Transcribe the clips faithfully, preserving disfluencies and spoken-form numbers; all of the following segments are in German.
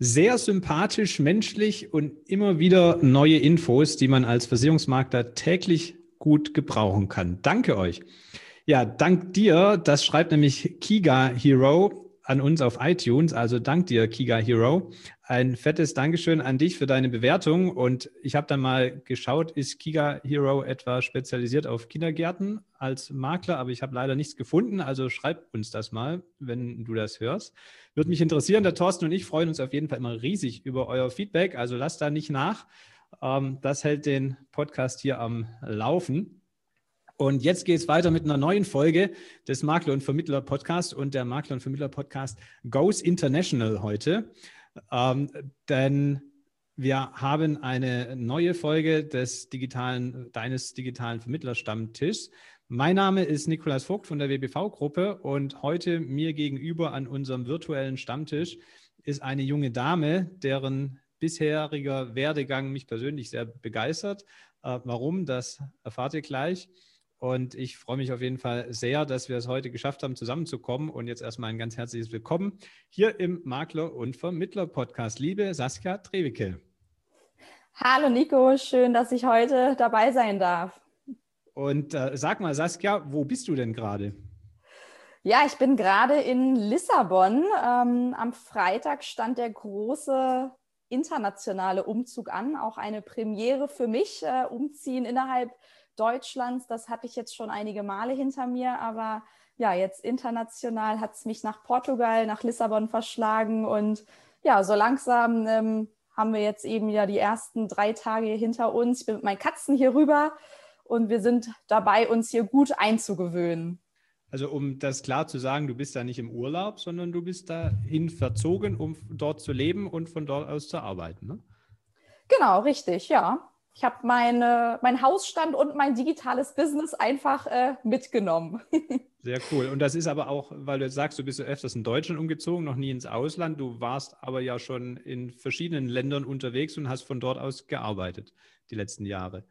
Sehr sympathisch, menschlich und immer wieder neue Infos, die man als Versicherungsmakler täglich gut gebrauchen kann. Danke euch. Ja, dank dir, das schreibt nämlich Kiga Hero an uns auf iTunes, also dank dir, Kiga Hero. Ein fettes Dankeschön an dich für deine Bewertung. Und ich habe dann mal geschaut, ist Kiga Hero etwa spezialisiert auf Kindergärten als Makler, aber ich habe leider nichts gefunden. Also schreib uns das mal, wenn du das hörst. Würde mich interessieren. Der Thorsten und ich freuen uns auf jeden Fall immer riesig über euer Feedback. Also lasst da nicht nach. Das hält den Podcast hier am Laufen. Und jetzt geht es weiter mit einer neuen Folge des Makler- und Vermittler-Podcasts. Und der Makler- und Vermittler-Podcast goes international heute. Ähm, denn wir haben eine neue Folge des digitalen, deines digitalen Vermittlerstammtischs. Mein Name ist Nikolaus Vogt von der W B V-Gruppe und heute mir gegenüber an unserem virtuellen Stammtisch ist eine junge Dame, deren bisheriger Werdegang mich persönlich sehr begeistert. Äh, warum, das erfahrt ihr gleich. Und ich freue mich auf jeden Fall sehr, dass wir es heute geschafft haben, zusammenzukommen. Und jetzt erstmal ein ganz herzliches Willkommen hier im Makler- und Vermittler-Podcast. Liebe Saskia Drewicke. Hallo Nico, schön, dass ich heute dabei sein darf. Und äh, sag mal, Saskia, wo bist du denn gerade? Ja, ich bin gerade in Lissabon. Ähm, am Freitag stand der große internationale Umzug an, auch eine Premiere für mich, äh, umziehen innerhalb Deutschlands. Das hatte ich jetzt schon einige Male hinter mir, aber ja, jetzt international hat es mich nach Portugal, nach Lissabon verschlagen und ja, so langsam ähm, haben wir jetzt eben ja die ersten drei Tage hinter uns. Ich bin mit meinen Katzen hier rüber und wir sind dabei, uns hier gut einzugewöhnen. Also um das klar zu sagen, du bist da nicht im Urlaub, sondern du bist dahin verzogen, um dort zu leben und von dort aus zu arbeiten, ne? Genau, richtig, ja. Ich habe meine, mein Hausstand und mein digitales Business einfach äh, mitgenommen. Sehr cool. Und das ist aber auch, weil du jetzt sagst, du bist ja öfters in Deutschland umgezogen, noch nie ins Ausland. Du warst aber ja schon in verschiedenen Ländern unterwegs und hast von dort aus gearbeitet die letzten Jahre.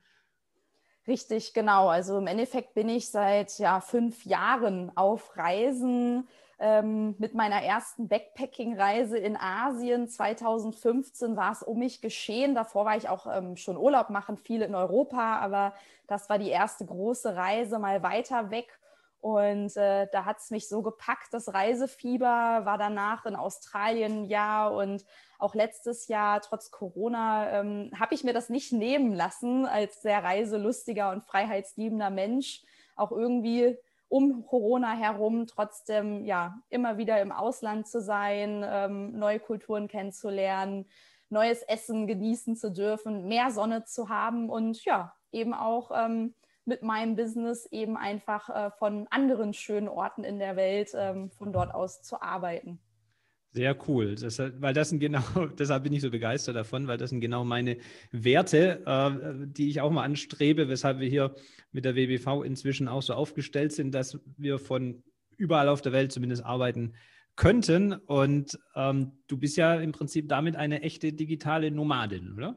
Richtig, genau. Also im Endeffekt bin ich seit ja, fünf Jahren auf Reisen. Ähm, mit meiner ersten Backpacking-Reise in Asien zweitausendfünfzehn war es um mich geschehen. Davor war ich auch ähm, schon Urlaub machen, viel in Europa, aber das war die erste große Reise mal weiter weg. Und äh, da hat es mich so gepackt, das Reisefieber, war danach in Australien ein Jahr und auch letztes Jahr, trotz Corona, ähm, habe ich mir das nicht nehmen lassen, als sehr reiselustiger und freiheitsliebender Mensch, auch irgendwie um Corona herum trotzdem ja immer wieder im Ausland zu sein, ähm, neue Kulturen kennenzulernen, neues Essen genießen zu dürfen, mehr Sonne zu haben und ja, eben auch ähm, mit meinem Business eben einfach äh, von anderen schönen Orten in der Welt ähm, von dort aus zu arbeiten. Sehr cool, das, weil das sind genau, deshalb bin ich so begeistert davon, weil das sind genau meine Werte, äh, die ich auch mal anstrebe, weshalb wir hier mit der W B V inzwischen auch so aufgestellt sind, dass wir von überall auf der Welt zumindest arbeiten könnten. Und ähm, du bist ja im Prinzip damit eine echte digitale Nomadin, oder?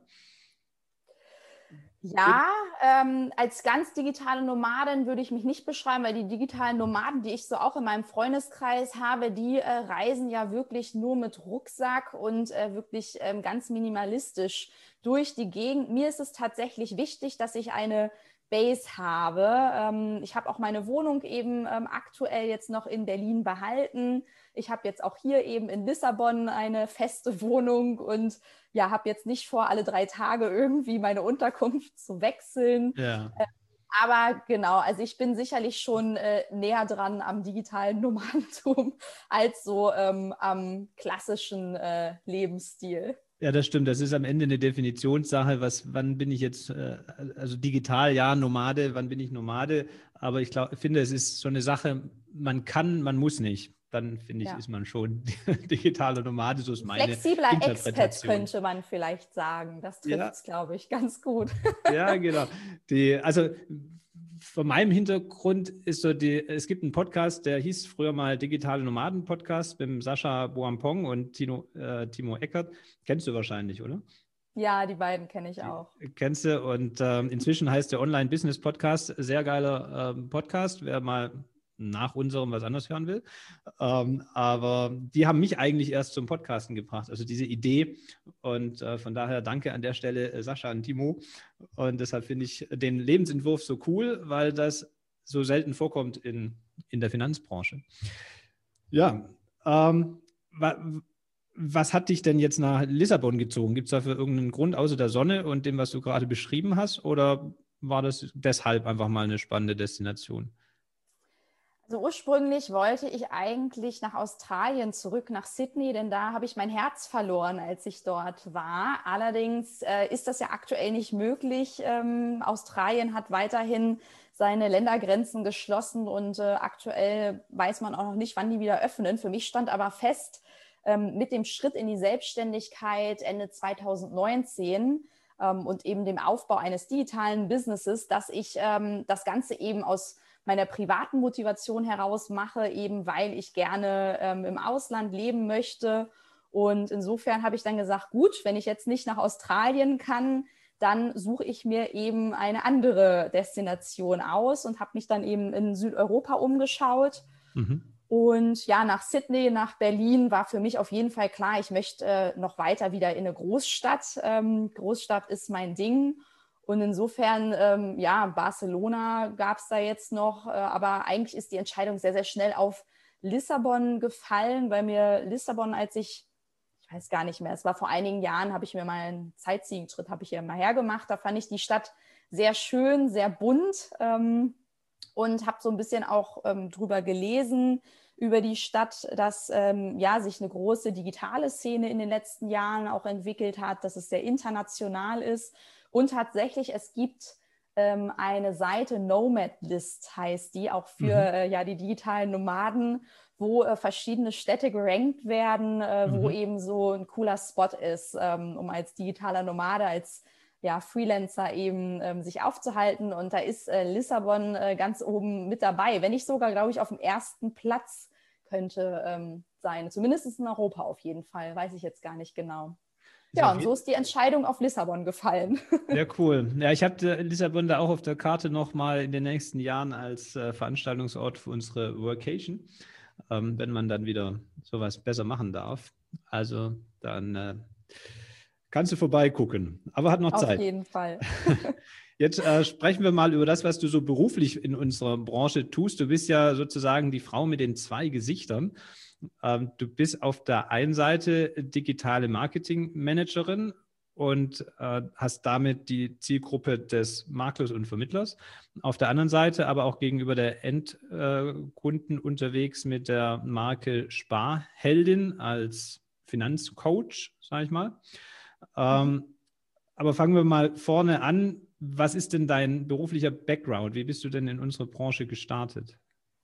Ja, ähm, als ganz digitale Nomadin würde ich mich nicht beschreiben, weil die digitalen Nomaden, die ich so auch in meinem Freundeskreis habe, die äh, reisen ja wirklich nur mit Rucksack und äh, wirklich ähm, ganz minimalistisch durch die Gegend. Mir ist es tatsächlich wichtig, dass ich eine Base habe. Ähm, ich habe auch meine Wohnung eben ähm, aktuell jetzt noch in Berlin behalten. Ich habe jetzt auch hier eben in Lissabon eine feste Wohnung und ja, habe jetzt nicht vor, alle drei Tage irgendwie meine Unterkunft zu wechseln. Ja. Äh, aber genau, also ich bin sicherlich schon äh, näher dran am digitalen Nomadentum als so ähm, am klassischen äh, Lebensstil. Ja, das stimmt. Das ist am Ende eine Definitionssache. Was, wann bin ich jetzt, äh, also digital, ja, Nomade, wann bin ich Nomade? Aber ich glaube, finde, es ist so eine Sache, man kann, man muss nicht. Dann finde ich, Ja. ist man schon digitaler Nomade, so ist meine Flexibler Expat Interpretation. könnte man vielleicht sagen. Das trifft es, Ja, glaube ich, ganz gut. ja, genau. Die, also von meinem Hintergrund ist so die, es gibt einen Podcast, der hieß früher mal Digitale Nomaden Podcast mit dem Sascha Boampong und Tino, äh, Timo Eckert. Kennst du wahrscheinlich, oder? Ja, die beiden kenne ich auch. Die kennst du und ähm, inzwischen heißt der Online Business Podcast, sehr geiler ähm, Podcast. Wer mal nach unserem was anderes hören will. Ähm, aber die haben mich eigentlich erst zum Podcasten gebracht, also diese Idee. Und äh, von daher danke an der Stelle äh, Sascha und Timo. Und deshalb finde ich den Lebensentwurf so cool, weil das so selten vorkommt in, in der Finanzbranche. Ja, ähm, wa, was hat dich denn jetzt nach Lissabon gezogen? Gibt es dafür irgendeinen Grund außer der Sonne und dem, was du gerade beschrieben hast? Oder war das deshalb einfach mal eine spannende Destination? Also ursprünglich wollte ich eigentlich nach Australien zurück, nach Sydney, denn da habe ich mein Herz verloren, als ich dort war. Allerdings äh, ist das ja aktuell nicht möglich. Ähm, Australien hat weiterhin seine Ländergrenzen geschlossen und äh, aktuell weiß man auch noch nicht, wann die wieder öffnen. Für mich stand aber fest, ähm, mit dem Schritt in die Selbstständigkeit Ende zweitausendneunzehn ähm, und eben dem Aufbau eines digitalen Businesses, dass ich ähm, das Ganze eben aus meiner privaten Motivation heraus mache, eben weil ich gerne ähm, im Ausland leben möchte. Und insofern habe ich dann gesagt, gut, wenn ich jetzt nicht nach Australien kann, dann suche ich mir eben eine andere Destination aus und habe mich dann eben in Südeuropa umgeschaut. Mhm. Und ja, nach Sydney, nach Berlin war für mich auf jeden Fall klar, ich möchte äh, noch weiter wieder in eine Großstadt. Ähm, Großstadt ist mein Ding. Und insofern, ähm, ja, Barcelona gab es da jetzt noch, äh, aber eigentlich ist die Entscheidung sehr, sehr schnell auf Lissabon gefallen, weil mir Lissabon, als ich, ich weiß gar nicht mehr, es war vor einigen Jahren, habe ich mir mal einen Sightseeing-Trip, habe ich hier mal hergemacht, da fand ich die Stadt sehr schön, sehr bunt ähm, und habe so ein bisschen auch ähm, drüber gelesen, über die Stadt, dass ähm, ja, sich eine große digitale Szene in den letzten Jahren auch entwickelt hat, dass es sehr international ist. Und tatsächlich, es gibt ähm, eine Seite, Nomad List heißt die, auch für mhm. äh, ja, die digitalen Nomaden, wo äh, verschiedene Städte gerankt werden, äh, mhm. wo eben so ein cooler Spot ist, ähm, um als digitaler Nomade, als ja, Freelancer eben ähm, sich aufzuhalten. Und da ist äh, Lissabon äh, ganz oben mit dabei, wenn nicht sogar, glaube ich, auf dem ersten Platz könnte ähm, sein. Zumindest in Europa auf jeden Fall, weiß ich jetzt gar nicht genau. Ja, und so ist die Entscheidung auf Lissabon gefallen. Sehr cool. Ja, ich habe Lissabon da auch auf der Karte nochmal in den nächsten Jahren als äh, Veranstaltungsort für unsere Workation, ähm, wenn man dann wieder sowas besser machen darf. Also dann äh, kannst du vorbeigucken, aber hat noch auf Zeit. Auf jeden Fall. Jetzt äh, sprechen wir mal über das, was du so beruflich in unserer Branche tust. Du bist ja sozusagen die Frau mit den zwei Gesichtern. Ähm, du bist auf der einen Seite digitale Marketingmanagerin und äh, hast damit die Zielgruppe des Maklers und Vermittlers. Auf der anderen Seite aber auch gegenüber der Endkunden äh, unterwegs mit der Marke Sparheldin als Finanzcoach, sage ich mal. Ähm, mhm. Aber fangen wir mal vorne an. Was ist denn dein beruflicher Background? Wie bist du denn in unsere Branche gestartet?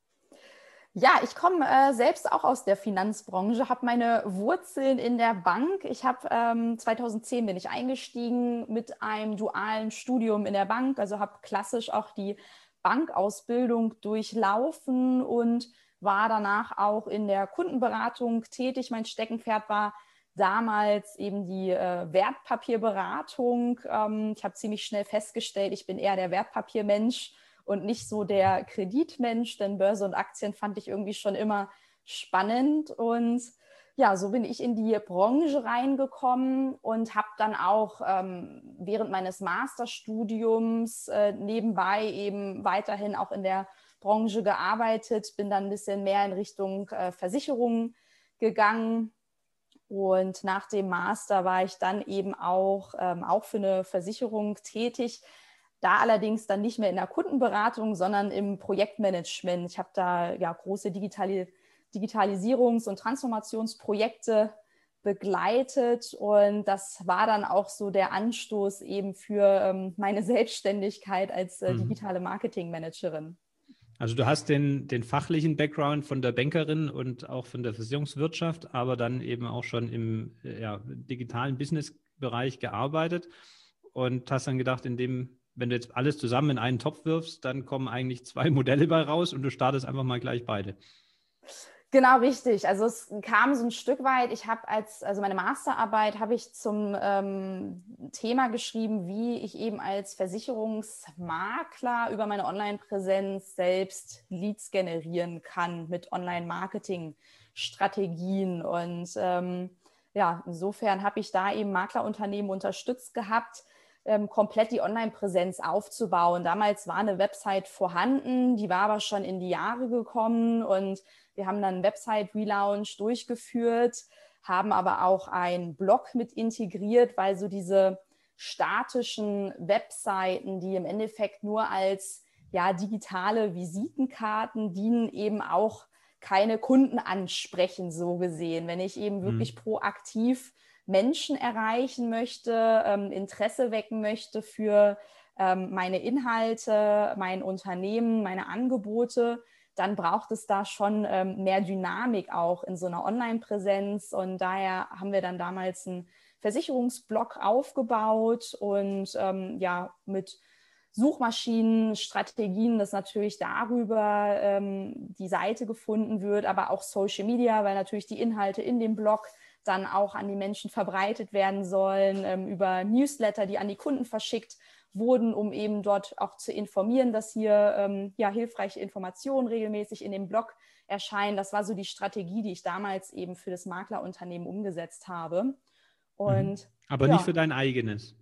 Ja, ich komme äh, selbst auch aus der Finanzbranche, habe meine Wurzeln in der Bank. Ich habe ähm, zweitausendzehn bin ich eingestiegen mit einem dualen Studium in der Bank, also habe klassisch auch die Bankausbildung durchlaufen und war danach auch in der Kundenberatung tätig. Mein Steckenpferd war damals eben die äh, Wertpapierberatung. Ähm, ich habe ziemlich schnell festgestellt, ich bin eher der Wertpapiermensch und nicht so der Kreditmensch, denn Börse und Aktien fand ich irgendwie schon immer spannend. Und ja, so bin ich in die Branche reingekommen und habe dann auch ähm, während meines Masterstudiums äh, nebenbei eben weiterhin auch in der Branche gearbeitet, bin dann ein bisschen mehr in Richtung äh, Versicherungen gegangen. Und nach dem Master war ich dann eben auch, ähm, auch für eine Versicherung tätig, da allerdings dann nicht mehr in der Kundenberatung, sondern im Projektmanagement. Ich habe da ja große Digitali- Digitalisierungs- und Transformationsprojekte begleitet und das war dann auch so der Anstoß eben für ähm, meine Selbstständigkeit als äh, digitale Marketingmanagerin. Also du hast den, den fachlichen Background von der Bankerin und auch von der Versicherungswirtschaft, aber dann eben auch schon im ja, digitalen Businessbereich gearbeitet und hast dann gedacht, in dem, wenn du jetzt alles zusammen in einen Topf wirfst, dann kommen eigentlich zwei Modelle bei raus und du startest einfach mal gleich beide. Genau, richtig. Also es kam so ein Stück weit, ich habe als, also meine Masterarbeit habe ich zum ähm, Thema geschrieben, wie ich eben als Versicherungsmakler über meine Online-Präsenz selbst Leads generieren kann mit Online-Marketing-Strategien. Und ähm, ja, insofern habe ich da eben Maklerunternehmen unterstützt gehabt, ähm, komplett die Online-Präsenz aufzubauen. Damals war eine Website vorhanden, die war aber schon in die Jahre gekommen und wir haben dann einen Website-Relaunch durchgeführt, haben aber auch einen Blog mit integriert, weil so diese statischen Webseiten, die im Endeffekt nur als ja, digitale Visitenkarten dienen, eben auch keine Kunden ansprechen, so gesehen. Wenn ich eben wirklich Mhm. proaktiv Menschen erreichen möchte, ähm, Interesse wecken möchte für ähm, meine Inhalte, mein Unternehmen, meine Angebote, dann braucht es da schon ähm, mehr Dynamik auch in so einer Online-Präsenz. Und daher haben wir dann damals einen Versicherungsblog aufgebaut und ähm, ja, mit Suchmaschinen, Strategien, dass natürlich darüber ähm, die Seite gefunden wird, aber auch Social Media, weil natürlich die Inhalte in dem Blog dann auch an die Menschen verbreitet werden sollen, ähm, über Newsletter, die an die Kunden verschickt wurden, um eben dort auch zu informieren, dass hier ähm, ja, hilfreiche Informationen regelmäßig in dem Blog erscheinen. Das war so die Strategie, die ich damals eben für das Maklerunternehmen umgesetzt habe. Mhm. Und Aber nicht für ja, dein eigenes.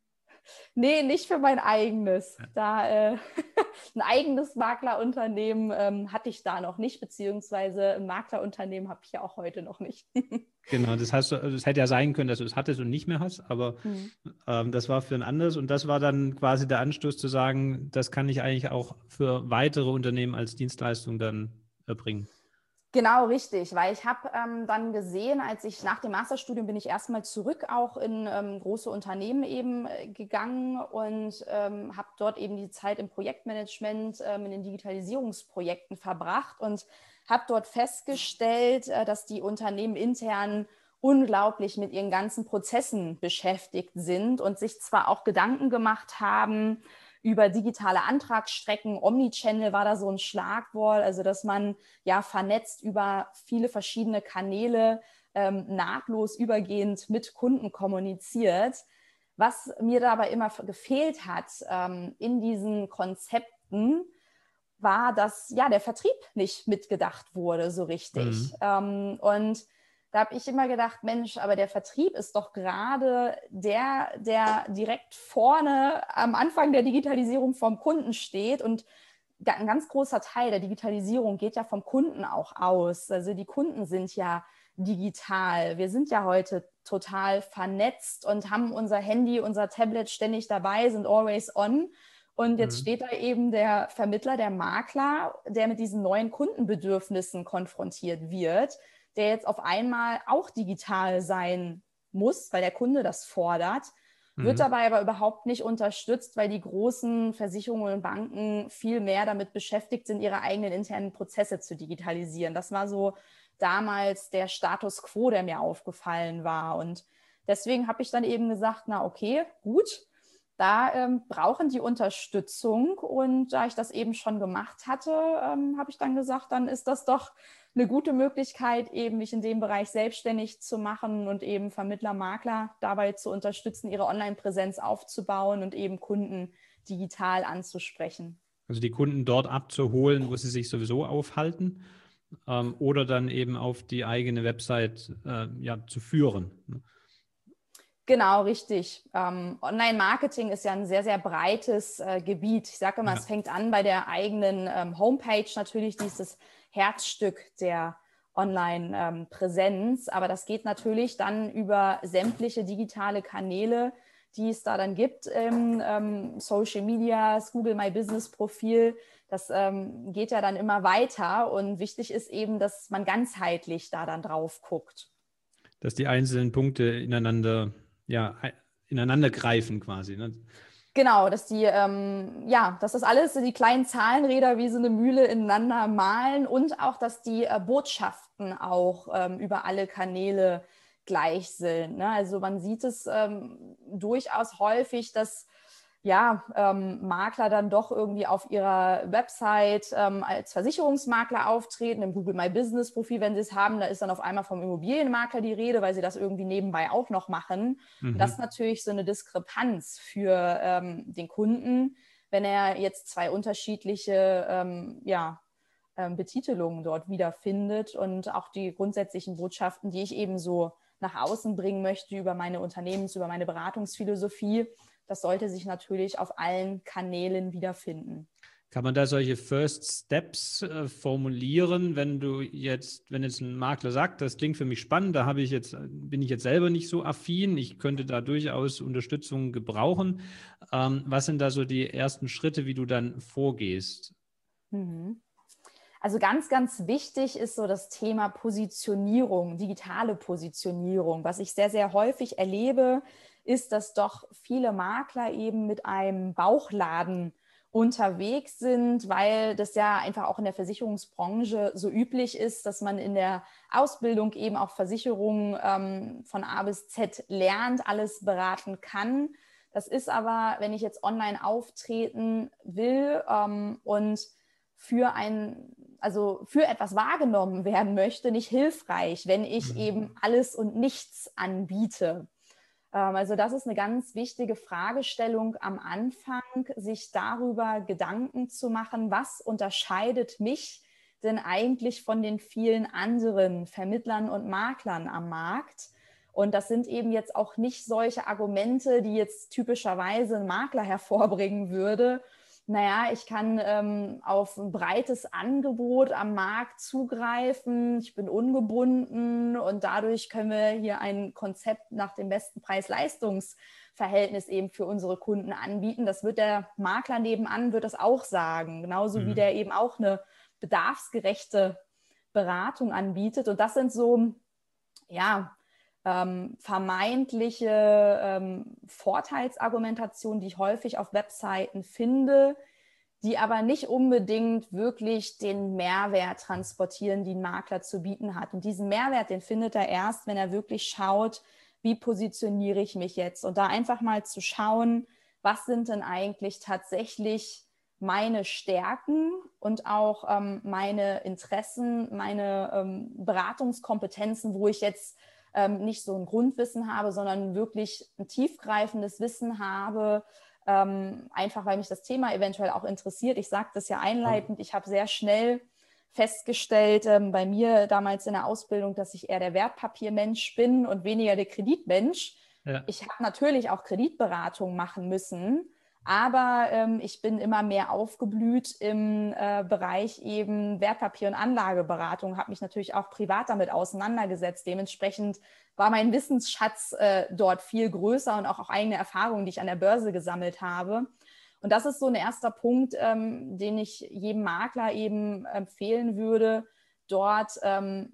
nee, nicht für mein eigenes. Ja. Da äh, ein eigenes Maklerunternehmen ähm, hatte ich da noch nicht, beziehungsweise ein Maklerunternehmen habe ich ja auch heute noch nicht. Genau, das heißt, es hätte ja sein können, dass du es hattest und nicht mehr hast, aber Hm. ähm, das war für ein anderes und das war dann quasi der Anstoß zu sagen, das kann ich eigentlich auch für weitere Unternehmen als Dienstleistung dann erbringen. Genau, richtig, weil ich habe ähm, dann gesehen, als ich nach dem Masterstudium bin ich erstmal zurück auch in ähm, große Unternehmen eben äh, gegangen und ähm, habe dort eben die Zeit im Projektmanagement, ähm, in den Digitalisierungsprojekten verbracht und habe dort festgestellt, äh, dass die Unternehmen intern unglaublich mit ihren ganzen Prozessen beschäftigt sind und sich zwar auch Gedanken gemacht haben über digitale Antragsstrecken, Omnichannel war da so ein Schlagwort, also dass man ja vernetzt über viele verschiedene Kanäle ähm, nahtlos übergehend mit Kunden kommuniziert. Was mir dabei immer gefehlt hat ähm, in diesen Konzepten, war, dass ja der Vertrieb nicht mitgedacht wurde so richtig. Mhm. Ähm, und da habe ich immer gedacht, Mensch, aber der Vertrieb ist doch gerade der, der direkt vorne am Anfang der Digitalisierung vom Kunden steht und ein ganz großer Teil der Digitalisierung geht ja vom Kunden auch aus. Also die Kunden sind ja digital. Wir sind ja heute total vernetzt und haben unser Handy, unser Tablet ständig dabei, sind always on. Und jetzt Mhm. steht da eben der Vermittler, der Makler, der mit diesen neuen Kundenbedürfnissen konfrontiert wird, der jetzt auf einmal auch digital sein muss, weil der Kunde das fordert, wird Mhm. dabei aber überhaupt nicht unterstützt, weil die großen Versicherungen und Banken viel mehr damit beschäftigt sind, ihre eigenen internen Prozesse zu digitalisieren. Das war so damals der Status quo, der mir aufgefallen war. Und deswegen habe ich dann eben gesagt, na okay, gut, da ähm, brauchen die Unterstützung. Und da ich das eben schon gemacht hatte, ähm, habe ich dann gesagt, dann ist das doch eine gute Möglichkeit, eben mich in dem Bereich selbstständig zu machen und eben Vermittler, Makler dabei zu unterstützen, ihre Online-Präsenz aufzubauen und eben Kunden digital anzusprechen. Also die Kunden dort abzuholen, wo sie sich sowieso aufhalten, ähm, oder dann eben auf die eigene Website äh, ja, zu führen. Genau, richtig. Ähm, Online-Marketing ist ja ein sehr, sehr breites äh, Gebiet. Ich sage immer, es Ja. fängt an bei der eigenen ähm, Homepage natürlich, die ist das Herzstück der Online-Präsenz. Ähm, Aber das geht natürlich dann über sämtliche digitale Kanäle, die es da dann gibt im ähm, Social Media, das Google My Business Profil. Das ähm, geht ja dann immer weiter und wichtig ist eben, dass man ganzheitlich da dann drauf guckt. Dass die einzelnen Punkte ineinander, ja, ineinander greifen quasi. Ne? Genau, dass die, ähm, ja, dass das alles, die kleinen Zahlenräder wie so eine Mühle ineinander malen und auch, dass die äh, Botschaften auch ähm, über alle Kanäle gleich sind. Ne? Also man sieht es ähm, durchaus häufig, dass ja, ähm, Makler dann doch irgendwie auf ihrer Website ähm, als Versicherungsmakler auftreten, im Google My Business Profil, wenn sie es haben, da ist dann auf einmal vom Immobilienmakler die Rede, weil sie das irgendwie nebenbei auch noch machen. Mhm. Und das ist natürlich so eine Diskrepanz für ähm, den Kunden, wenn er jetzt zwei unterschiedliche ähm, ja, ähm, Betitelungen dort wiederfindet und auch die grundsätzlichen Botschaften, die ich eben so nach außen bringen möchte über meine Unternehmens-, über meine Beratungsphilosophie. Das sollte sich natürlich auf allen Kanälen wiederfinden. Kann man da solche First Steps äh, formulieren, wenn du jetzt, wenn jetzt ein Makler sagt, das klingt für mich spannend, da habe ich jetzt, bin ich jetzt selber nicht so affin, ich könnte da durchaus Unterstützung gebrauchen. Ähm, was sind da so die ersten Schritte, wie du dann vorgehst? Mhm. Also ganz, ganz wichtig ist so das Thema Positionierung, digitale Positionierung. Was ich sehr, sehr häufig erlebe, ist, dass doch viele Makler eben mit einem Bauchladen unterwegs sind, weil das ja einfach auch in der Versicherungsbranche so üblich ist, dass man in der Ausbildung eben auch Versicherungen ähm, von A bis Z lernt, alles beraten kann. Das ist aber, wenn ich jetzt online auftreten will ähm, und für ein, also für etwas wahrgenommen werden möchte, nicht hilfreich, wenn ich Mhm. eben alles und nichts anbiete. Ähm, also das ist eine ganz wichtige Fragestellung am Anfang, sich darüber Gedanken zu machen, was unterscheidet mich denn eigentlich von den vielen anderen Vermittlern und Maklern am Markt? Und das sind eben jetzt auch nicht solche Argumente, die jetzt typischerweise ein Makler hervorbringen würde. Naja, ich kann ähm, auf ein breites Angebot am Markt zugreifen, ich bin ungebunden und dadurch können wir hier ein Konzept nach dem besten Preis-Leistungs-Verhältnis eben für unsere Kunden anbieten. Das wird der Makler nebenan, wird das auch sagen, genauso Mhm. wie der eben auch eine bedarfsgerechte Beratung anbietet. Und das sind so, ja, Ähm, vermeintliche ähm, Vorteilsargumentationen, die ich häufig auf Webseiten finde, die aber nicht unbedingt wirklich den Mehrwert transportieren, den ein Makler zu bieten hat. Und diesen Mehrwert, den findet er erst, wenn er wirklich schaut, wie positioniere ich mich jetzt? Und da einfach mal zu schauen, was sind denn eigentlich tatsächlich meine Stärken und auch ähm, meine Interessen, meine ähm, Beratungskompetenzen, wo ich jetzt ähm, nicht so ein Grundwissen habe, sondern wirklich ein tiefgreifendes Wissen habe, ähm, einfach weil mich das Thema eventuell auch interessiert. Ich sage das ja einleitend, ich habe sehr schnell festgestellt, ähm, bei mir damals in der Ausbildung, dass ich eher der Wertpapiermensch bin und weniger der Kreditmensch. Ja. Ich habe natürlich auch Kreditberatung machen müssen, aber ähm, ich bin immer mehr aufgeblüht im äh, Bereich eben Wertpapier- und Anlageberatung, habe mich natürlich auch privat damit auseinandergesetzt. Dementsprechend war mein Wissensschatz äh, dort viel größer und auch, auch eigene Erfahrungen, die ich an der Börse gesammelt habe. Und das ist so ein erster Punkt, ähm, den ich jedem Makler eben empfehlen würde, dort ähm,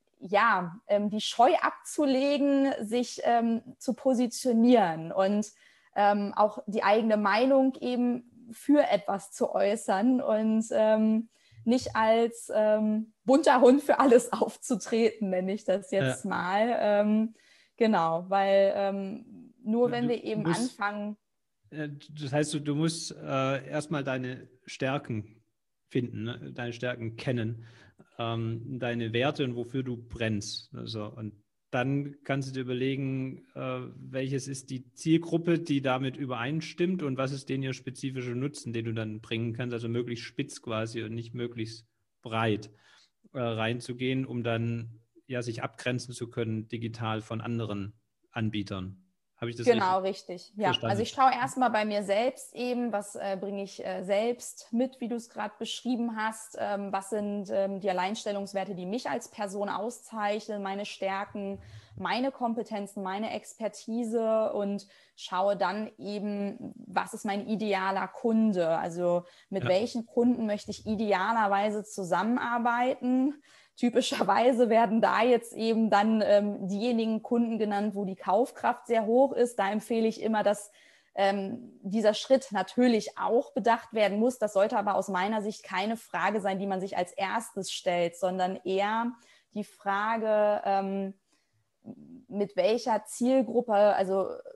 ja, ähm, die Scheu abzulegen, sich ähm, zu positionieren und ähm, auch die eigene Meinung eben für etwas zu äußern und ähm, nicht als ähm, bunter Hund für alles aufzutreten, nenne ich das jetzt Ja. mal. Ähm, genau, weil ähm, nur Du, wenn du wir eben musst, anfangen. äh, das heißt, du, du musst äh, erstmal deine Stärken finden, ne? Deine Stärken kennen, ähm, deine Werte und wofür du brennst. Also, und dann kannst du dir überlegen, äh, welches ist die Zielgruppe, die damit übereinstimmt und was ist den ihr spezifischer Nutzen, den du dann bringen kannst, also möglichst spitz quasi und nicht möglichst breit äh, reinzugehen, um dann ja sich abgrenzen zu können digital von anderen Anbietern. Habe ich das richtig Genau, richtig. Ja, also verstanden? ich schaue erstmal bei mir selbst eben, was äh, bringe ich äh, selbst mit, wie du es gerade beschrieben hast. Ähm, was sind ähm, die Alleinstellungswerte, die mich als Person auszeichnen, meine Stärken, meine Kompetenzen, meine Expertise und schaue dann eben, was ist mein idealer Kunde? Also mit Ja, welchen Kunden möchte ich idealerweise zusammenarbeiten? Typischerweise werden da jetzt eben dann ähm, diejenigen Kunden genannt, wo die Kaufkraft sehr hoch ist. Da empfehle ich immer, dass ähm, dieser Schritt natürlich auch bedacht werden muss. Das sollte aber aus meiner Sicht keine Frage sein, die man sich als erstes stellt, sondern eher die Frage, ähm, mit welcher Zielgruppe, also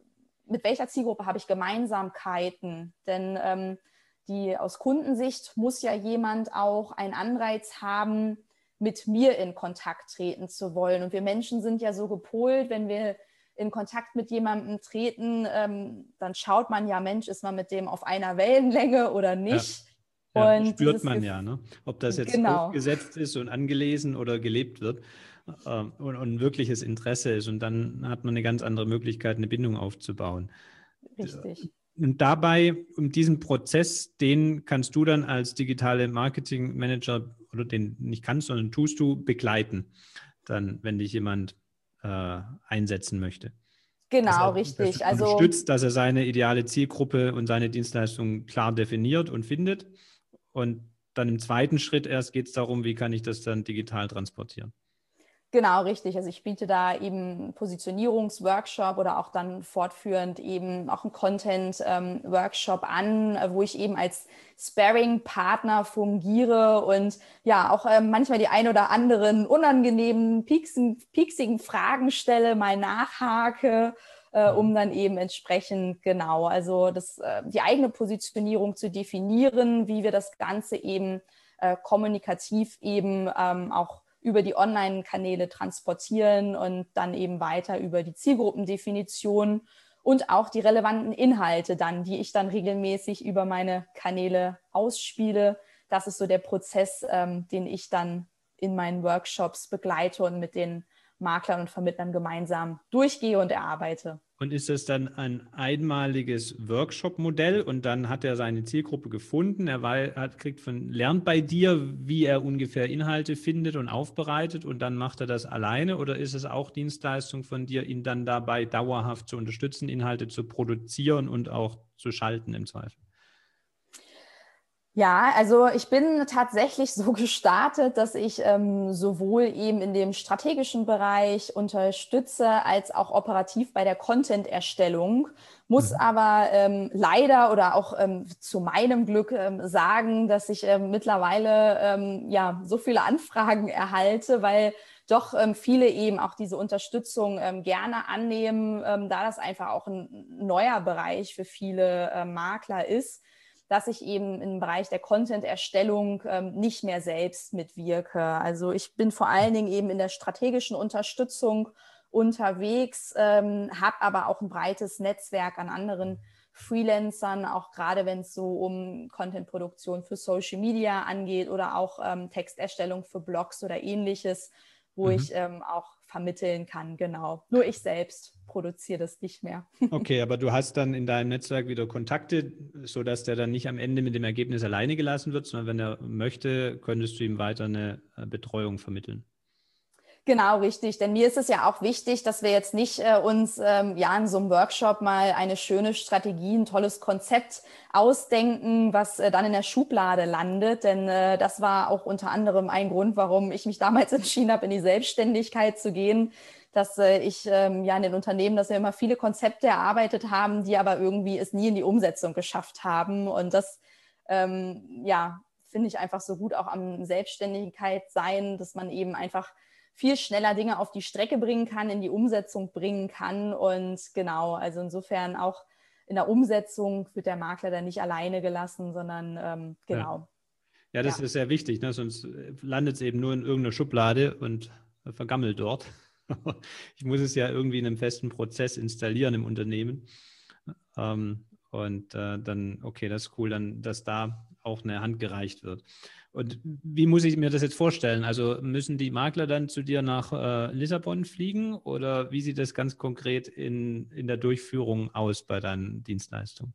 mit welcher Zielgruppe habe ich Gemeinsamkeiten? Denn ähm, die, aus Kundensicht muss ja jemand auch einen Anreiz haben, mit mir in Kontakt treten zu wollen. Und wir Menschen sind ja so gepolt, wenn wir in Kontakt mit jemandem treten, ähm, dann schaut man ja, Mensch, ist man mit dem auf einer Wellenlänge oder nicht? Ja, ja, Und spürt dieses man Gef- ja, ne? Ob das jetzt genau, aufgesetzt ist und angelesen oder gelebt wird ähm, und, und ein wirkliches Interesse ist. Und dann hat man eine ganz andere Möglichkeit, eine Bindung aufzubauen. richtig. Und dabei, um diesen Prozess, den kannst du dann als digitale Marketing Manager oder den nicht kannst, sondern tust du begleiten, dann, wenn dich jemand äh, einsetzen möchte. Dass Genau, er, dass du richtig. ihn Also unterstützt, dass er seine ideale Zielgruppe und seine Dienstleistung klar definiert und findet. Und dann im zweiten Schritt erst geht es darum, wie kann ich das dann digital transportieren. genau, richtig. Also ich biete da eben einen Positionierungsworkshop oder auch dann fortführend eben auch einen Content-Workshop an, äh, wo ich eben als Sparring-Partner fungiere und ja auch ähm, manchmal die ein oder anderen unangenehmen, pieksen, pieksigen Fragen stelle, mal nachhake, äh, um dann eben entsprechend genau, also das, äh, die eigene Positionierung zu definieren, wie wir das Ganze eben äh, kommunikativ eben ähm, auch über die Online-Kanäle transportieren und dann eben weiter über die Zielgruppendefinition und auch die relevanten Inhalte dann, die ich dann regelmäßig über meine Kanäle ausspiele. Das ist so der Prozess, ähm, den ich dann in meinen Workshops begleite und mit den Maklern und Vermittlern gemeinsam durchgehe und erarbeite. Und ist das dann ein einmaliges Workshop-Modell und dann hat er seine Zielgruppe gefunden, er weil, hat, kriegt von, lernt bei dir, wie er ungefähr Inhalte findet und aufbereitet und dann macht er das alleine oder ist es auch Dienstleistung von dir, ihn dann dabei dauerhaft zu unterstützen, Inhalte zu produzieren und auch zu schalten im Zweifel? Ja, also ich bin tatsächlich so gestartet, dass ich ähm, sowohl eben in dem strategischen Bereich unterstütze, als auch operativ bei der Content-Erstellung, muss Mhm. aber ähm, leider oder auch ähm, zu meinem Glück ähm, sagen, dass ich ähm, mittlerweile ähm, ja so viele Anfragen erhalte, weil doch ähm, viele eben auch diese Unterstützung ähm, gerne annehmen, ähm, da das einfach auch ein neuer Bereich für viele äh, Makler ist, dass ich eben im Bereich der Content-Erstellung ähm, nicht mehr selbst mitwirke. Also ich bin vor allen Dingen eben in der strategischen Unterstützung unterwegs, ähm, habe aber auch ein breites Netzwerk an anderen Freelancern, auch gerade wenn es so um Content-Produktion für Social Media angeht oder auch ähm, Texterstellung für Blogs oder ähnliches, wo Mhm. ich ähm, auch vermitteln kann, genau. Nur ich selbst produziere das nicht mehr. Okay, aber du hast dann in deinem Netzwerk wieder Kontakte, sodass der dann nicht am Ende mit dem Ergebnis alleine gelassen wird, sondern wenn er möchte, könntest du ihm weiter eine äh, Betreuung vermitteln. Genau, richtig. Denn mir ist es ja auch wichtig, dass wir jetzt nicht äh, uns ähm, ja in so einem Workshop mal eine schöne Strategie, ein tolles Konzept ausdenken, was äh, dann in der Schublade landet. Denn äh, das war auch unter anderem ein Grund, warum ich mich damals entschieden habe, in die Selbstständigkeit zu gehen, dass äh, ich ähm, ja in den Unternehmen, dass wir immer viele Konzepte erarbeitet haben, die aber irgendwie es nie in die Umsetzung geschafft haben. Und das ähm, ja finde ich einfach so gut auch am Selbstständigkeit sein, dass man eben einfach viel schneller Dinge auf die Strecke bringen kann, in die Umsetzung bringen kann. Und genau, also insofern auch in der Umsetzung wird der Makler dann nicht alleine gelassen, sondern ähm, Ja. genau. Ja, das Ja. ist sehr wichtig, ne? Sonst landet es eben nur in irgendeiner Schublade und vergammelt dort. Ich muss es ja irgendwie in einem festen Prozess installieren im Unternehmen. Ähm, und äh, dann, okay, das ist cool, dann, dass da auch eine Hand gereicht wird. Und wie muss ich mir das jetzt vorstellen? Also müssen die Makler dann zu dir nach äh, Lissabon fliegen oder wie sieht das ganz konkret in, in der Durchführung aus bei deinen Dienstleistungen?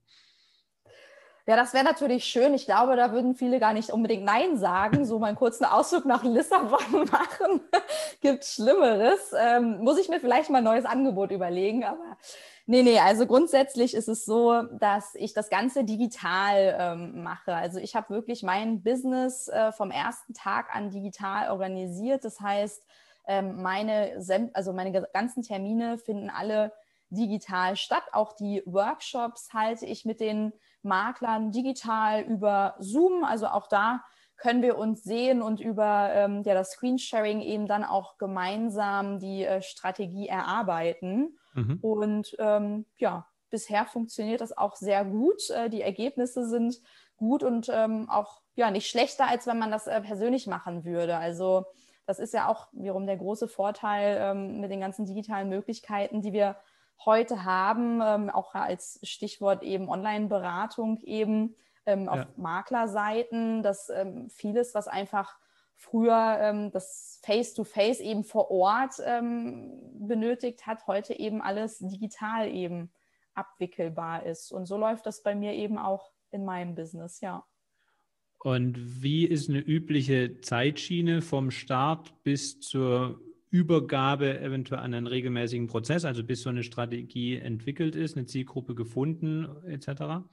Ja, das wäre natürlich schön. Ich glaube, da würden viele gar nicht unbedingt Nein sagen. So mal einen kurzen Ausflug nach Lissabon machen. Gibt Schlimmeres. Ähm, muss ich mir vielleicht mal ein neues Angebot überlegen. Aber nee, nee, also grundsätzlich ist es so, dass ich das Ganze digital ähm, mache. Also ich habe wirklich mein Business äh, vom ersten Tag an digital organisiert. Das heißt, ähm, meine, also meine ganzen Termine finden alle digital statt. Auch die Workshops halte ich mit den Maklern digital über Zoom. Also auch da können wir uns sehen und über ähm, ja, das Screensharing eben dann auch gemeinsam die äh, Strategie erarbeiten. Mhm. Und ähm, ja, bisher funktioniert das auch sehr gut. Äh, die Ergebnisse sind gut und ähm, auch ja, nicht schlechter, als wenn man das äh, persönlich machen würde. Also das ist ja auch wiederum der große Vorteil ähm, mit den ganzen digitalen Möglichkeiten, die wir heute haben, ähm, auch als Stichwort eben Online-Beratung eben ähm, auf Ja. Maklerseiten, dass ähm, vieles, was einfach früher ähm, das Face-to-Face eben vor Ort ähm, benötigt hat, heute eben alles digital eben abwickelbar ist. Und so läuft das bei mir eben auch in meinem Business, ja. Und wie ist eine übliche Zeitschiene vom Start bis zur Übergabe eventuell an einen regelmäßigen Prozess, also bis so eine Strategie entwickelt ist, eine Zielgruppe gefunden et cetera?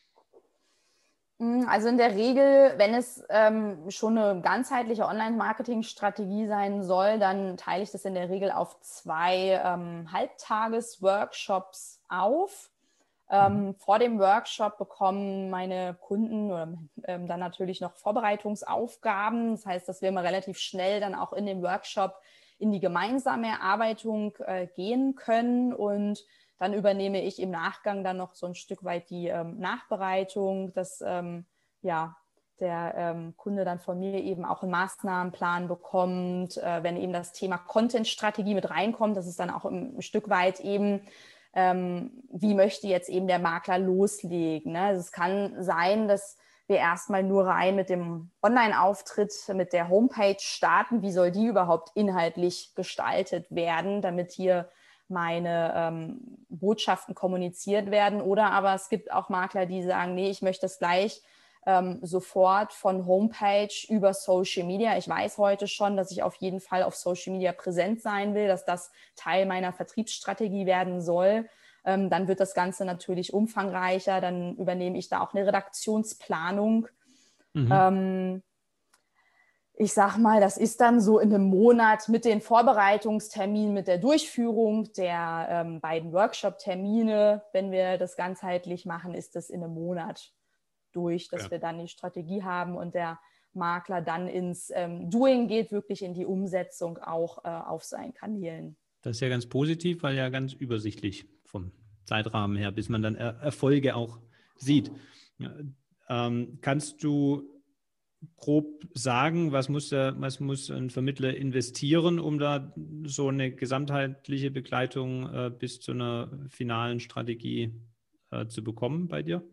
Also in der Regel, wenn es ähm, schon eine ganzheitliche Online-Marketing-Strategie sein soll, dann teile ich das in der Regel auf zwei ähm, Halbtages-Workshops auf. Ähm, vor dem Workshop bekommen meine Kunden oder, ähm, dann natürlich noch Vorbereitungsaufgaben. Das heißt, dass wir immer relativ schnell dann auch in dem Workshop in die gemeinsame Erarbeitung äh, gehen können. Und dann übernehme ich im Nachgang dann noch so ein Stück weit die ähm, Nachbereitung, dass ähm, ja, der ähm, Kunde dann von mir eben auch einen Maßnahmenplan bekommt, äh, wenn eben das Thema Content-Strategie mit reinkommt. Das ist dann auch ein, ein Stück weit eben, Ähm, wie möchte jetzt eben der Makler loslegen. Ne? Also es kann sein, dass wir erstmal nur rein mit dem Online-Auftritt, mit der Homepage starten. Wie soll die überhaupt inhaltlich gestaltet werden, damit hier meine ähm, Botschaften kommuniziert werden? Oder aber es gibt auch Makler, die sagen, nee, ich möchte das gleich Ähm, sofort von Homepage über Social Media. Ich weiß heute schon, dass ich auf jeden Fall auf Social Media präsent sein will, dass das Teil meiner Vertriebsstrategie werden soll. Ähm, dann wird das Ganze natürlich umfangreicher. Dann übernehme ich da auch eine Redaktionsplanung. Mhm. Ähm, ich sag mal, das ist dann so in einem Monat mit den Vorbereitungsterminen, mit der Durchführung der ähm, beiden Workshop-Termine. Wenn wir das ganzheitlich machen, ist das in einem Monat durch, dass Ja. wir dann die Strategie haben und der Makler dann ins ähm, Doing geht, wirklich in die Umsetzung auch äh, auf seinen Kanälen. Das ist ja ganz positiv, weil ja ganz übersichtlich vom Zeitrahmen her, bis man dann er Erfolge auch sieht. Ja, ähm, kannst du grob sagen, was muss, der, was muss ein Vermittler investieren, um da so eine gesamtheitliche Begleitung äh, bis zu einer finalen Strategie äh, zu bekommen bei dir?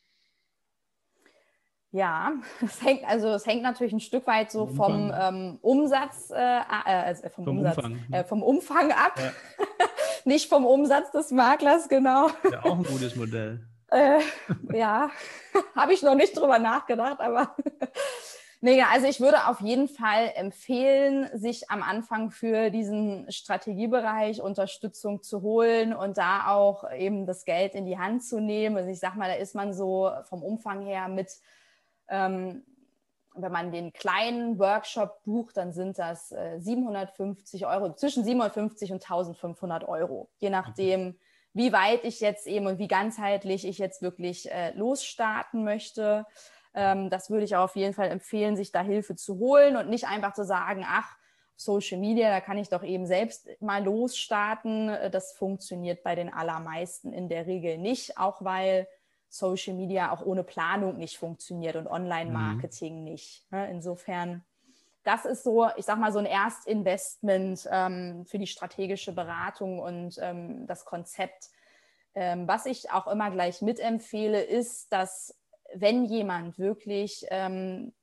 Ja, es hängt, also es hängt natürlich ein Stück weit so vom ähm, Umsatz, äh, äh, also vom Vom Umsatz, Umfang. äh, Ne? vom Umfang ab, Ja, nicht vom Umsatz des Maklers, genau. ja, auch ein gutes Modell. Äh, ja, habe ich noch nicht drüber nachgedacht, aber nee, also ich würde auf jeden Fall empfehlen, sich am Anfang für diesen Strategiebereich Unterstützung zu holen und da auch eben das Geld in die Hand zu nehmen. Also ich sag mal, da ist man so vom Umfang her mit, ähm, wenn man den kleinen Workshop bucht, dann sind das äh, siebenhundertfünfzig Euro, zwischen siebenhundertfünfzig und eintausendfünfhundert Euro, je nachdem, wie weit ich jetzt eben und wie ganzheitlich ich jetzt wirklich äh, losstarten möchte. Ähm, das würde ich auf jeden Fall empfehlen, sich da Hilfe zu holen und nicht einfach zu sagen, ach, Social Media, da kann ich doch eben selbst mal losstarten. Das funktioniert bei den allermeisten in der Regel nicht, auch weil Social Media auch ohne Planung nicht funktioniert und Online-Marketing mhm. nicht. Insofern, das ist so, ich sag mal, so ein Erstinvestment ähm, für die strategische Beratung und ähm, das Konzept. Ähm, was ich auch immer gleich mitempfehle, ist, dass wenn jemand wirklich ähm,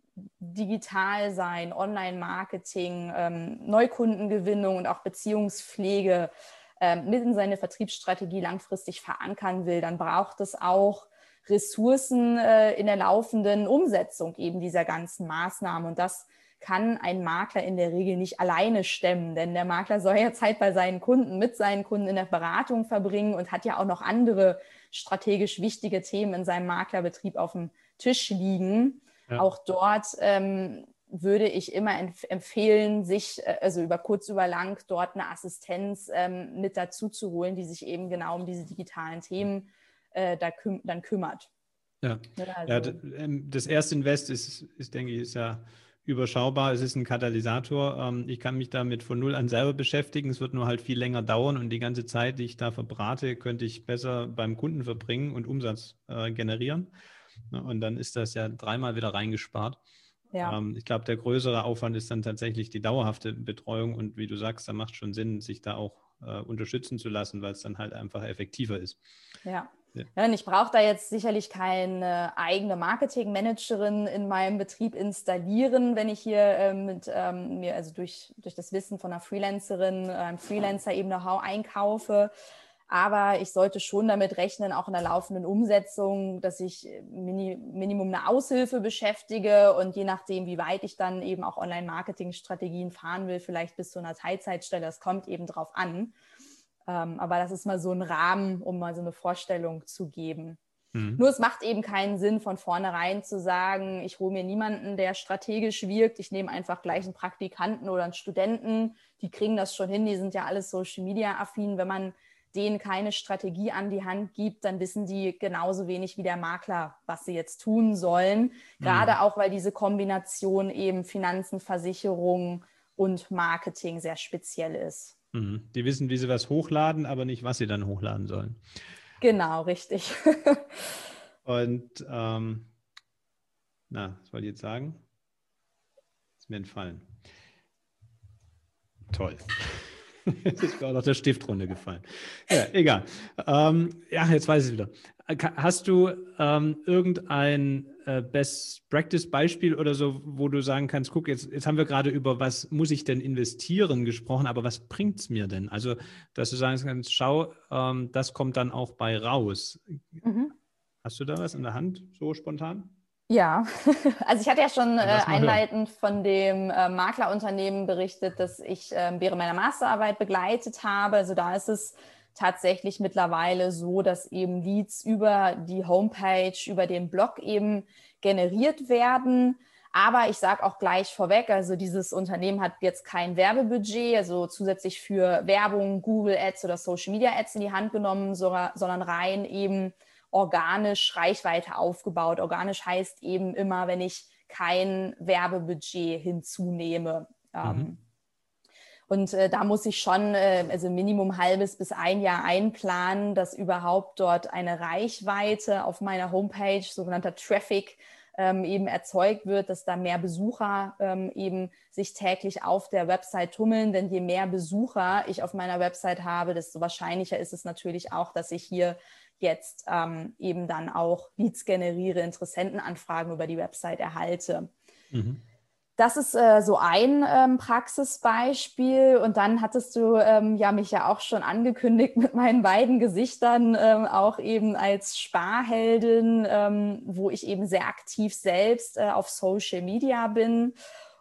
digital sein, Online-Marketing, ähm, Neukundengewinnung und auch Beziehungspflege ähm, mit in seine Vertriebsstrategie langfristig verankern will, dann braucht es auch Ressourcen äh, in der laufenden Umsetzung eben dieser ganzen Maßnahmen. Und das kann ein Makler in der Regel nicht alleine stemmen, denn der Makler soll ja Zeit bei seinen Kunden, mit seinen Kunden in der Beratung verbringen und hat ja auch noch andere strategisch wichtige Themen in seinem Maklerbetrieb auf dem Tisch liegen. Ja. Auch dort ähm, würde ich immer empf- empfehlen, sich äh, also über kurz, über lang dort eine Assistenz ähm, mit dazu zu holen, die sich eben genau um diese digitalen Themen äh, da küm- dann kümmert. Ja, ja, also. ja, das erste Invest ist, ist, denke ich, ist ja überschaubar, es ist ein Katalysator. Ähm, ich kann mich damit von null an selber beschäftigen. Es wird nur halt viel länger dauern und die ganze Zeit, die ich da verbrate, könnte ich besser beim Kunden verbringen und Umsatz äh, generieren. Ja, und dann ist das ja dreimal wieder reingespart. Ja. Ähm, ich glaube, der größere Aufwand ist dann tatsächlich die dauerhafte Betreuung und wie du sagst, da macht schon Sinn, sich da auch äh, unterstützen zu lassen, weil es dann halt einfach effektiver ist. Ja. Ja. Ja, und ich brauche da jetzt sicherlich keine eigene Marketingmanagerin in meinem Betrieb installieren, wenn ich hier ähm, mit ähm, mir also durch, durch das Wissen von einer Freelancerin, einem Freelancer eben Know-how einkaufe. Aber ich sollte schon damit rechnen, auch in der laufenden Umsetzung, dass ich mini, Minimum eine Aushilfe beschäftige und je nachdem, wie weit ich dann eben auch Online-Marketing-Strategien fahren will, vielleicht bis zu einer Teilzeitstelle, das kommt eben drauf an. Ähm, aber das ist mal so ein Rahmen, um mal so eine Vorstellung zu geben. Mhm. Nur es macht eben keinen Sinn, von vornherein zu sagen, ich hole mir niemanden, der strategisch wirkt. Ich nehme einfach gleich einen Praktikanten oder einen Studenten. Die kriegen das schon hin. Die sind ja alles Social-Media-affin. Wenn man denen keine Strategie an die Hand gibt, dann wissen die genauso wenig wie der Makler, was sie jetzt tun sollen. Gerade mhm. auch, weil diese Kombination eben Finanzen, Versicherung und Marketing sehr speziell ist. Die wissen, wie sie was hochladen, aber nicht, was sie dann hochladen sollen. Genau, richtig. Und, ähm, na, was wollte ich jetzt sagen? Ist mir entfallen. Toll. Jetzt ist mir auch noch der Stift runtergefallen. Ja, egal. Ähm, ja, jetzt weiß ich es wieder. Hast du ähm, irgendein äh, Best-Practice-Beispiel oder so, wo du sagen kannst, guck, jetzt, jetzt haben wir gerade über, was muss ich denn investieren gesprochen, aber was bringt es mir denn? Also, dass du sagen kannst, schau, ähm, das kommt dann auch bei raus. Mhm. Hast du da was in der Hand, so spontan? Ja, also ich hatte ja schon äh, einleitend hören. von dem äh, Maklerunternehmen berichtet, das ich äh, während meiner Masterarbeit begleitet habe. Also da ist es tatsächlich mittlerweile so, dass eben Leads über die Homepage, über den Blog eben generiert werden. Aber ich sage auch gleich vorweg, also dieses Unternehmen hat jetzt kein Werbebudget, also zusätzlich für Werbung, Google Ads oder Social Media Ads in die Hand genommen, sondern rein eben organisch Reichweite aufgebaut. Organisch heißt eben immer, wenn ich kein Werbebudget hinzunehme. Mhm. Und äh, da muss ich schon äh, also Minimum halbes bis ein Jahr einplanen, dass überhaupt dort eine Reichweite auf meiner Homepage, sogenannter Traffic, ähm, eben erzeugt wird, dass da mehr Besucher ähm, eben sich täglich auf der Website tummeln. Denn je mehr Besucher ich auf meiner Website habe, desto wahrscheinlicher ist es natürlich auch, dass ich hier jetzt ähm, eben dann auch Leads generiere, Interessentenanfragen über die Website erhalte. Mhm. Das ist äh, so ein ähm, Praxisbeispiel. Und dann hattest du ähm, ja mich ja auch schon angekündigt mit meinen beiden Gesichtern, ähm, auch eben als Sparheldin, ähm, wo ich eben sehr aktiv selbst äh, auf Social Media bin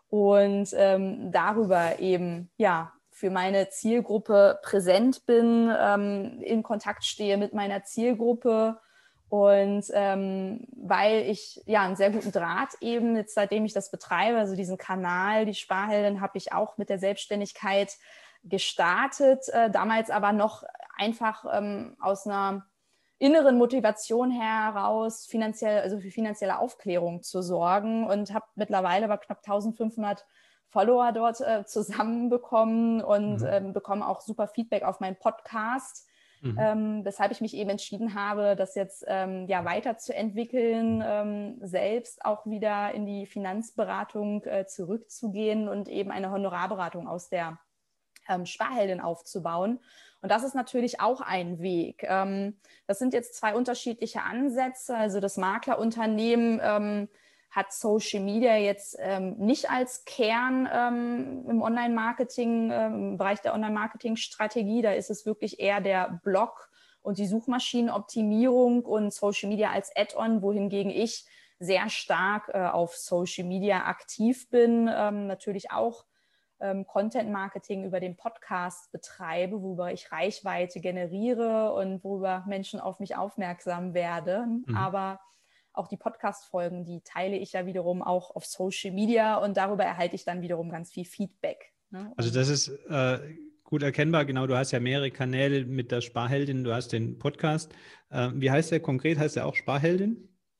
und ähm, darüber eben ja für meine Zielgruppe präsent bin, ähm, in Kontakt stehe mit meiner Zielgruppe. Und ähm, weil ich ja einen sehr guten Draht eben, jetzt seitdem ich das betreibe, also diesen Kanal, die Sparheldin, habe ich auch mit der Selbstständigkeit gestartet, äh, damals aber noch einfach ähm, aus einer inneren Motivation heraus, finanziell, also für finanzielle Aufklärung zu sorgen und habe mittlerweile aber knapp eintausendfünfhundert Follower dort äh, zusammenbekommen und mhm. ähm, bekomme auch super Feedback auf meinen Podcast. Mhm. Ähm, weshalb ich mich eben entschieden habe, das jetzt ähm, ja weiterzuentwickeln, ähm, selbst auch wieder in die Finanzberatung äh, zurückzugehen und eben eine Honorarberatung aus der ähm, Sparheldin aufzubauen. Und das ist natürlich auch ein Weg. Ähm, das sind jetzt zwei unterschiedliche Ansätze. Also das Maklerunternehmen ähm, hat Social Media jetzt ähm, nicht als Kern ähm, im Online-Marketing, ähm, im Bereich der Online-Marketing-Strategie. Da ist es wirklich eher der Blog und die Suchmaschinenoptimierung und Social Media als Add-on, wohingegen ich sehr stark äh, auf Social Media aktiv bin, ähm, natürlich auch ähm, Content-Marketing über den Podcast betreibe, worüber ich Reichweite generiere und worüber Menschen auf mich aufmerksam werden. Mhm. Aber auch die Podcast-Folgen, die teile ich ja wiederum auch auf Social Media und darüber erhalte ich dann wiederum ganz viel Feedback. Ne? Also das ist äh, gut erkennbar. Genau, du hast ja mehrere Kanäle mit der Sparheldin, du hast den Podcast. Äh, wie heißt der konkret? Heißt der auch Sparheldin?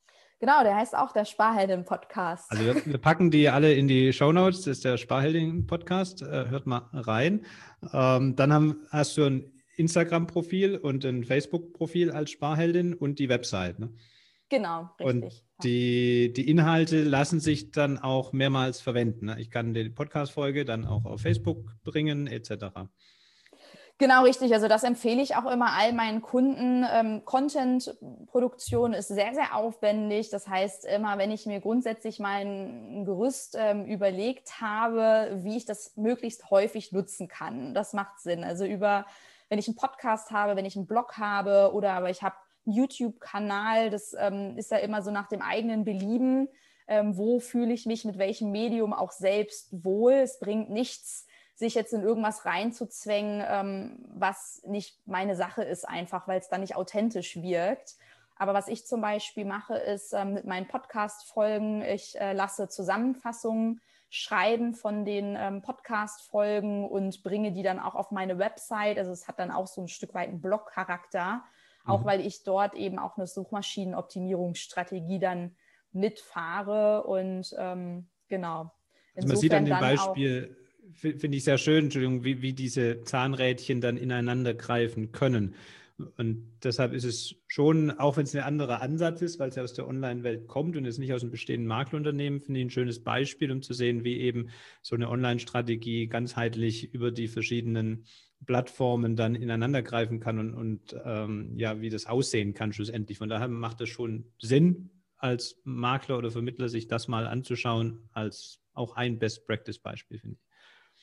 Genau, der heißt auch der Sparheldin-Podcast. Also wir, wir packen die alle in die Shownotes, das ist der Sparheldin-Podcast, äh, hört mal rein. Ähm, dann haben, hast du ein Instagram-Profil und ein Facebook-Profil als Sparheldin und die Website, ne? Genau, Und richtig. die, die Inhalte lassen sich dann auch mehrmals verwenden, ne? Ich kann die Podcast-Folge dann auch auf Facebook bringen, et cetera. Genau, richtig. Also das empfehle ich auch immer all meinen Kunden. Ähm, Content-Produktion ist sehr, sehr aufwendig. Das heißt, immer wenn ich mir grundsätzlich mein Gerüst ähm, überlegt habe, wie ich das möglichst häufig nutzen kann, das macht Sinn. Also über, wenn ich einen Podcast habe, wenn ich einen Blog habe oder aber ich habe einen YouTube-Kanal, das ähm, ist ja immer so nach dem eigenen Belieben. Ähm, wo fühle ich mich mit welchem Medium auch selbst wohl? Es bringt nichts, sich jetzt in irgendwas reinzuzwängen, ähm, was nicht meine Sache ist, einfach weil es dann nicht authentisch wirkt. Aber was ich zum Beispiel mache, ist ähm, mit meinen Podcast-Folgen, ich äh, lasse Zusammenfassungen schreiben von den ähm, Podcast-Folgen und bringe die dann auch auf meine Website. Also es hat dann auch so ein Stück weit einen Blog-Charakter, auch Mhm. weil ich dort eben auch eine Suchmaschinenoptimierungsstrategie dann mitfahre und ähm, genau. Also man sieht an Insofern dem dann auch. Beispiel, f- finde ich sehr schön, Entschuldigung, wie, wie diese Zahnrädchen dann ineinander greifen können. Und deshalb ist es schon, auch wenn es ein anderer Ansatz ist, weil es ja aus der Online-Welt kommt und jetzt nicht aus einem bestehenden Maklerunternehmen, finde ich ein schönes Beispiel, um zu sehen, wie eben so eine Online-Strategie ganzheitlich über die verschiedenen Plattformen dann ineinander greifen kann und, und ähm, ja, wie das aussehen kann schlussendlich. Von daher macht es schon Sinn, als Makler oder Vermittler sich das mal anzuschauen, als auch ein Best-Practice-Beispiel, finde ich.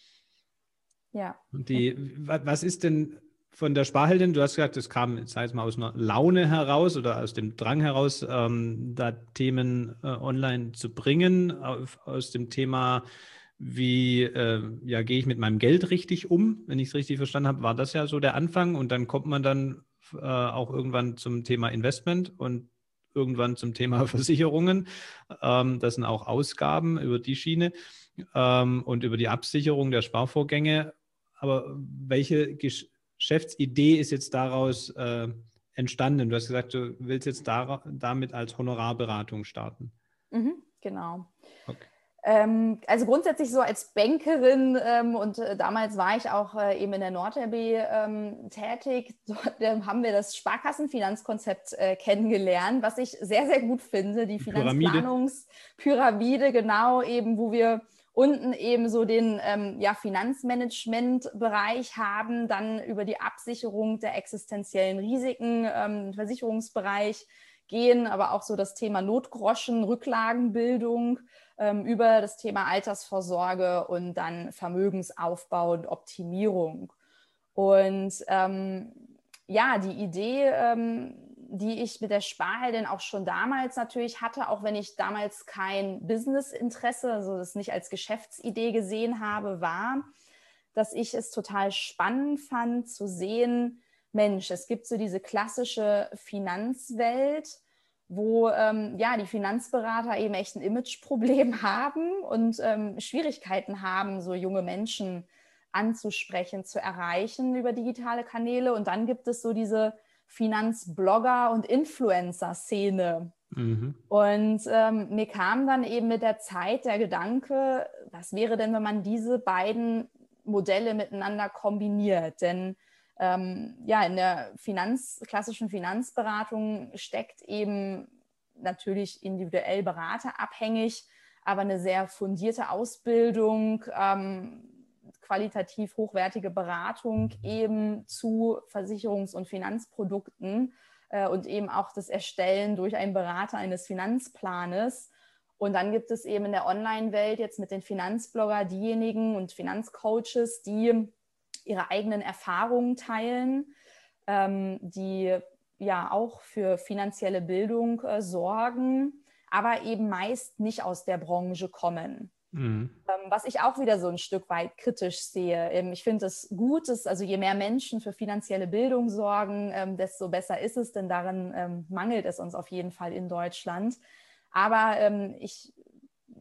Ja. Und die, was ist denn von der Sparheldin? Du hast gesagt, es kam, sei es mal aus einer Laune heraus oder aus dem Drang heraus, ähm, da Themen äh, online zu bringen, auf, aus dem Thema, wie äh, ja, gehe ich mit meinem Geld richtig um? Wenn ich es richtig verstanden habe, war das ja so der Anfang und dann kommt man dann äh, auch irgendwann zum Thema Investment und irgendwann zum Thema Versicherungen. Ähm, das sind auch Ausgaben über die Schiene ähm, und über die Absicherung der Sparvorgänge. Aber welche Geschäftsidee ist jetzt daraus äh, entstanden? Du hast gesagt, du willst jetzt da, damit als Honorarberatung starten. Mhm, genau. Okay. Ähm, also grundsätzlich so als Bankerin ähm, und äh, damals war ich auch äh, eben in der NordLB ähm, tätig. Dort äh, haben wir das Sparkassenfinanzkonzept äh, kennengelernt, was ich sehr, sehr gut finde. Die Die Pyramide. Finanzplanungspyramide, genau eben, wo wir unten eben so den ähm, ja, Finanzmanagement-Bereich haben, dann über die Absicherung der existenziellen Risiken, ähm, Versicherungsbereich gehen, aber auch so das Thema Notgroschen, Rücklagenbildung, ähm, über das Thema Altersvorsorge und dann Vermögensaufbau und Optimierung. Und ähm, ja, die Idee, ähm, die ich mit der Sparheldin auch schon damals natürlich hatte, auch wenn ich damals kein Businessinteresse, also das nicht als Geschäftsidee gesehen habe, war, dass ich es total spannend fand zu sehen, Mensch, es gibt so diese klassische Finanzwelt, wo ähm, ja, die Finanzberater eben echt ein Imageproblem haben und ähm, Schwierigkeiten haben, so junge Menschen anzusprechen, zu erreichen über digitale Kanäle. Und dann gibt es so diese Finanzblogger- und Influencer-Szene. Mhm. Und ähm, mir kam dann eben mit der Zeit der Gedanke, was wäre denn, wenn man diese beiden Modelle miteinander kombiniert? Denn ähm, ja, in der Finanz, klassischen Finanzberatung steckt eben natürlich individuell beraterabhängig, aber eine sehr fundierte Ausbildung, ähm, qualitativ hochwertige Beratung eben zu Versicherungs- und Finanzprodukten äh, und eben auch das Erstellen durch einen Berater eines Finanzplanes. Und dann gibt es eben in der Online-Welt jetzt mit den Finanzblogger diejenigen und Finanzcoaches, die ihre eigenen Erfahrungen teilen, ähm, die ja auch für finanzielle Bildung äh, sorgen, aber eben meist nicht aus der Branche kommen. Mhm. Ähm, was ich auch wieder so ein Stück weit kritisch sehe. Ähm, ich finde es gut, dass also je mehr Menschen für finanzielle Bildung sorgen, ähm, desto besser ist es, denn daran ähm, mangelt es uns auf jeden Fall in Deutschland. Aber ähm, ich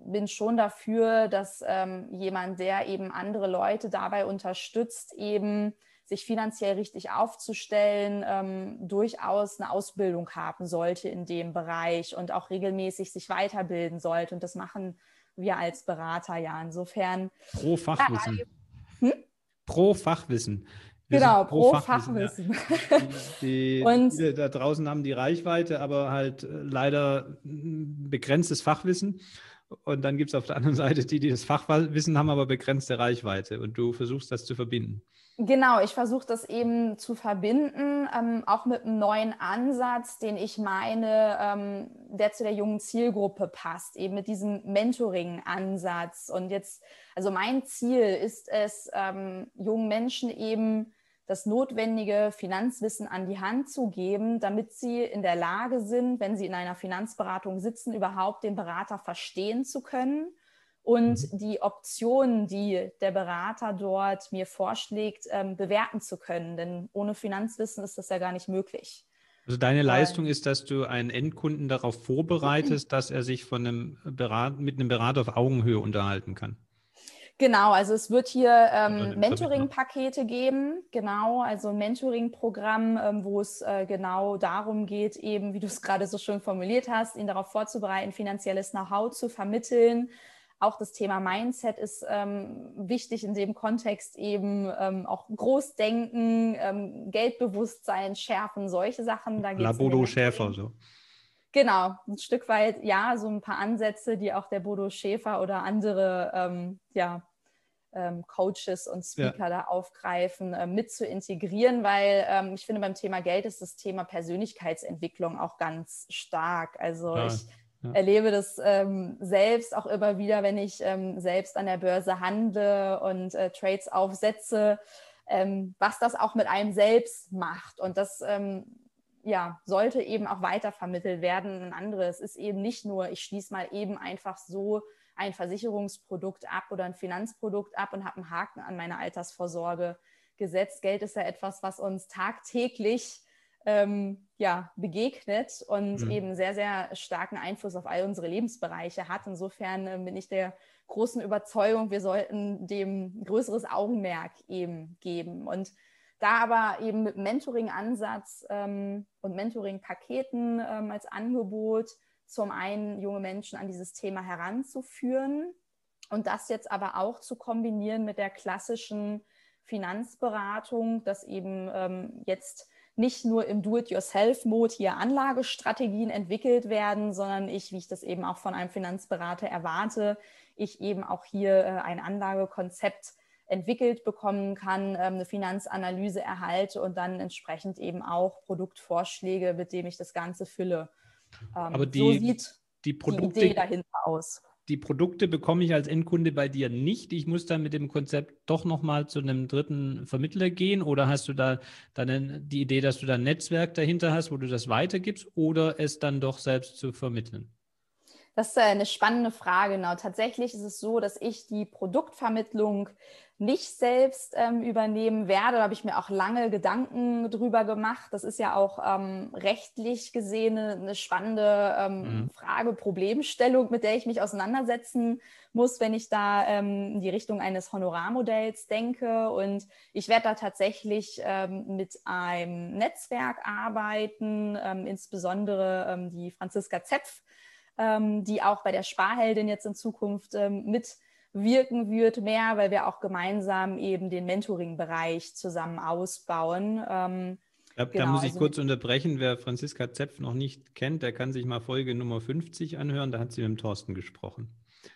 bin schon dafür, dass ähm, jemand, der eben andere Leute dabei unterstützt, eben sich finanziell richtig aufzustellen, ähm, durchaus eine Ausbildung haben sollte in dem Bereich und auch regelmäßig sich weiterbilden sollte. Und das machen wir als Berater ja. Insofern. Pro Fachwissen. Ja, hm? Pro Fachwissen. Wir Genau, sind pro pro Fachwissen. Fachwissen. Ja. Die, die, Und viele da draußen haben die Reichweite, aber halt äh, leider ein begrenztes Fachwissen. Und dann gibt es auf der anderen Seite die, die das Fachwissen haben, aber begrenzte Reichweite. Und du versuchst das zu verbinden. genau, ich versuche das eben zu verbinden, ähm, auch mit einem neuen Ansatz, den ich meine, ähm, der zu der jungen Zielgruppe passt, eben mit diesem Mentoring-Ansatz. Und jetzt, also mein Ziel ist es, ähm, jungen Menschen eben das notwendige Finanzwissen an die Hand zu geben, damit sie in der Lage sind, wenn sie in einer Finanzberatung sitzen, überhaupt den Berater verstehen zu können und Mhm. die Optionen, die der Berater dort mir vorschlägt, ähm, bewerten zu können. Denn ohne Finanzwissen ist das ja gar nicht möglich. Also deine Leistung Und ist, dass du einen Endkunden darauf vorbereitest, dass er sich von einem Berat, mit einem Berater auf Augenhöhe unterhalten kann. genau, also es wird hier ähm, einem Mentoring-Pakete geben, genau, also ein Mentoring-Programm, ähm, wo es äh, genau darum geht, eben, wie du es gerade so schön formuliert hast, ihn darauf vorzubereiten, finanzielles Know-how zu vermitteln. Auch das Thema Mindset ist ähm, wichtig in dem Kontext eben, ähm, auch Großdenken, ähm, Geldbewusstsein schärfen, solche Sachen, da geht La es in dem Bodo Mentoring. Schäfer, so. Genau, ein Stück weit, ja, so ein paar Ansätze, die auch der Bodo Schäfer oder andere ähm, ja, ähm, Coaches und Ja. Speaker da aufgreifen, äh, mit zu integrieren, weil ähm, ich finde, beim Thema Geld ist das Thema Persönlichkeitsentwicklung auch ganz stark. Also Klar. ich Ja. erlebe das ähm, selbst auch immer wieder, wenn ich ähm, selbst an der Börse handle und äh, Trades aufsetze, ähm, was das auch mit einem selbst macht. Und das ähm, ja, sollte eben auch weitervermittelt werden an andere. Es ist eben nicht nur, ich schließe mal eben einfach so ein Versicherungsprodukt ab oder ein Finanzprodukt ab und habe einen Haken an meine Altersvorsorge gesetzt. Geld ist ja etwas, was uns tagtäglich ähm, ja, begegnet und Mhm. eben sehr, sehr starken Einfluss auf all unsere Lebensbereiche hat. Insofern äh, bin ich der großen Überzeugung, wir sollten dem größeres Augenmerk eben geben. Und da aber eben mit Mentoring-Ansatz ähm, und Mentoring-Paketen ähm, als Angebot zum einen junge Menschen an dieses Thema heranzuführen und das jetzt aber auch zu kombinieren mit der klassischen Finanzberatung, dass eben ähm, jetzt nicht nur im Do-it-yourself-Mode hier Anlagestrategien entwickelt werden, sondern ich, wie ich das eben auch von einem Finanzberater erwarte, ich eben auch hier äh, ein Anlagekonzept entwickelt bekommen kann, ähm, eine Finanzanalyse erhalte und dann entsprechend eben auch Produktvorschläge, mit denen ich das Ganze fülle. Aber Ähm, so die, sieht die die Idee Produkte, dahinter aus. die Produkte bekomme ich als Endkunde bei dir nicht. Ich muss dann mit dem Konzept doch nochmal zu einem dritten Vermittler gehen, oder hast du da dann die Idee, dass du da ein Netzwerk dahinter hast, wo du das weitergibst, oder es dann doch selbst zu vermitteln? Das ist eine spannende Frage. Genau. Tatsächlich ist es so, dass ich die Produktvermittlung nicht selbst ähm, übernehmen werde. Da habe ich mir auch lange Gedanken drüber gemacht. Das ist ja auch ähm, rechtlich gesehen eine, eine spannende ähm, Mhm. Frage, Problemstellung, mit der ich mich auseinandersetzen muss, wenn ich da ähm, in die Richtung eines Honorarmodells denke. Und ich werde da tatsächlich ähm, mit einem Netzwerk arbeiten, ähm, insbesondere ähm, die Franziska Zepf, ähm, die auch bei der Sparheldin jetzt in Zukunft ähm, mitwirken wird mehr, weil wir auch gemeinsam eben den Mentoring-Bereich zusammen ausbauen. Ähm, Da, da genau, muss ich also mit, kurz unterbrechen. Wer Franziska Zepf noch nicht kennt, der kann sich mal Folge Nummer fünfzig anhören. Da hat sie mit dem Thorsten gesprochen.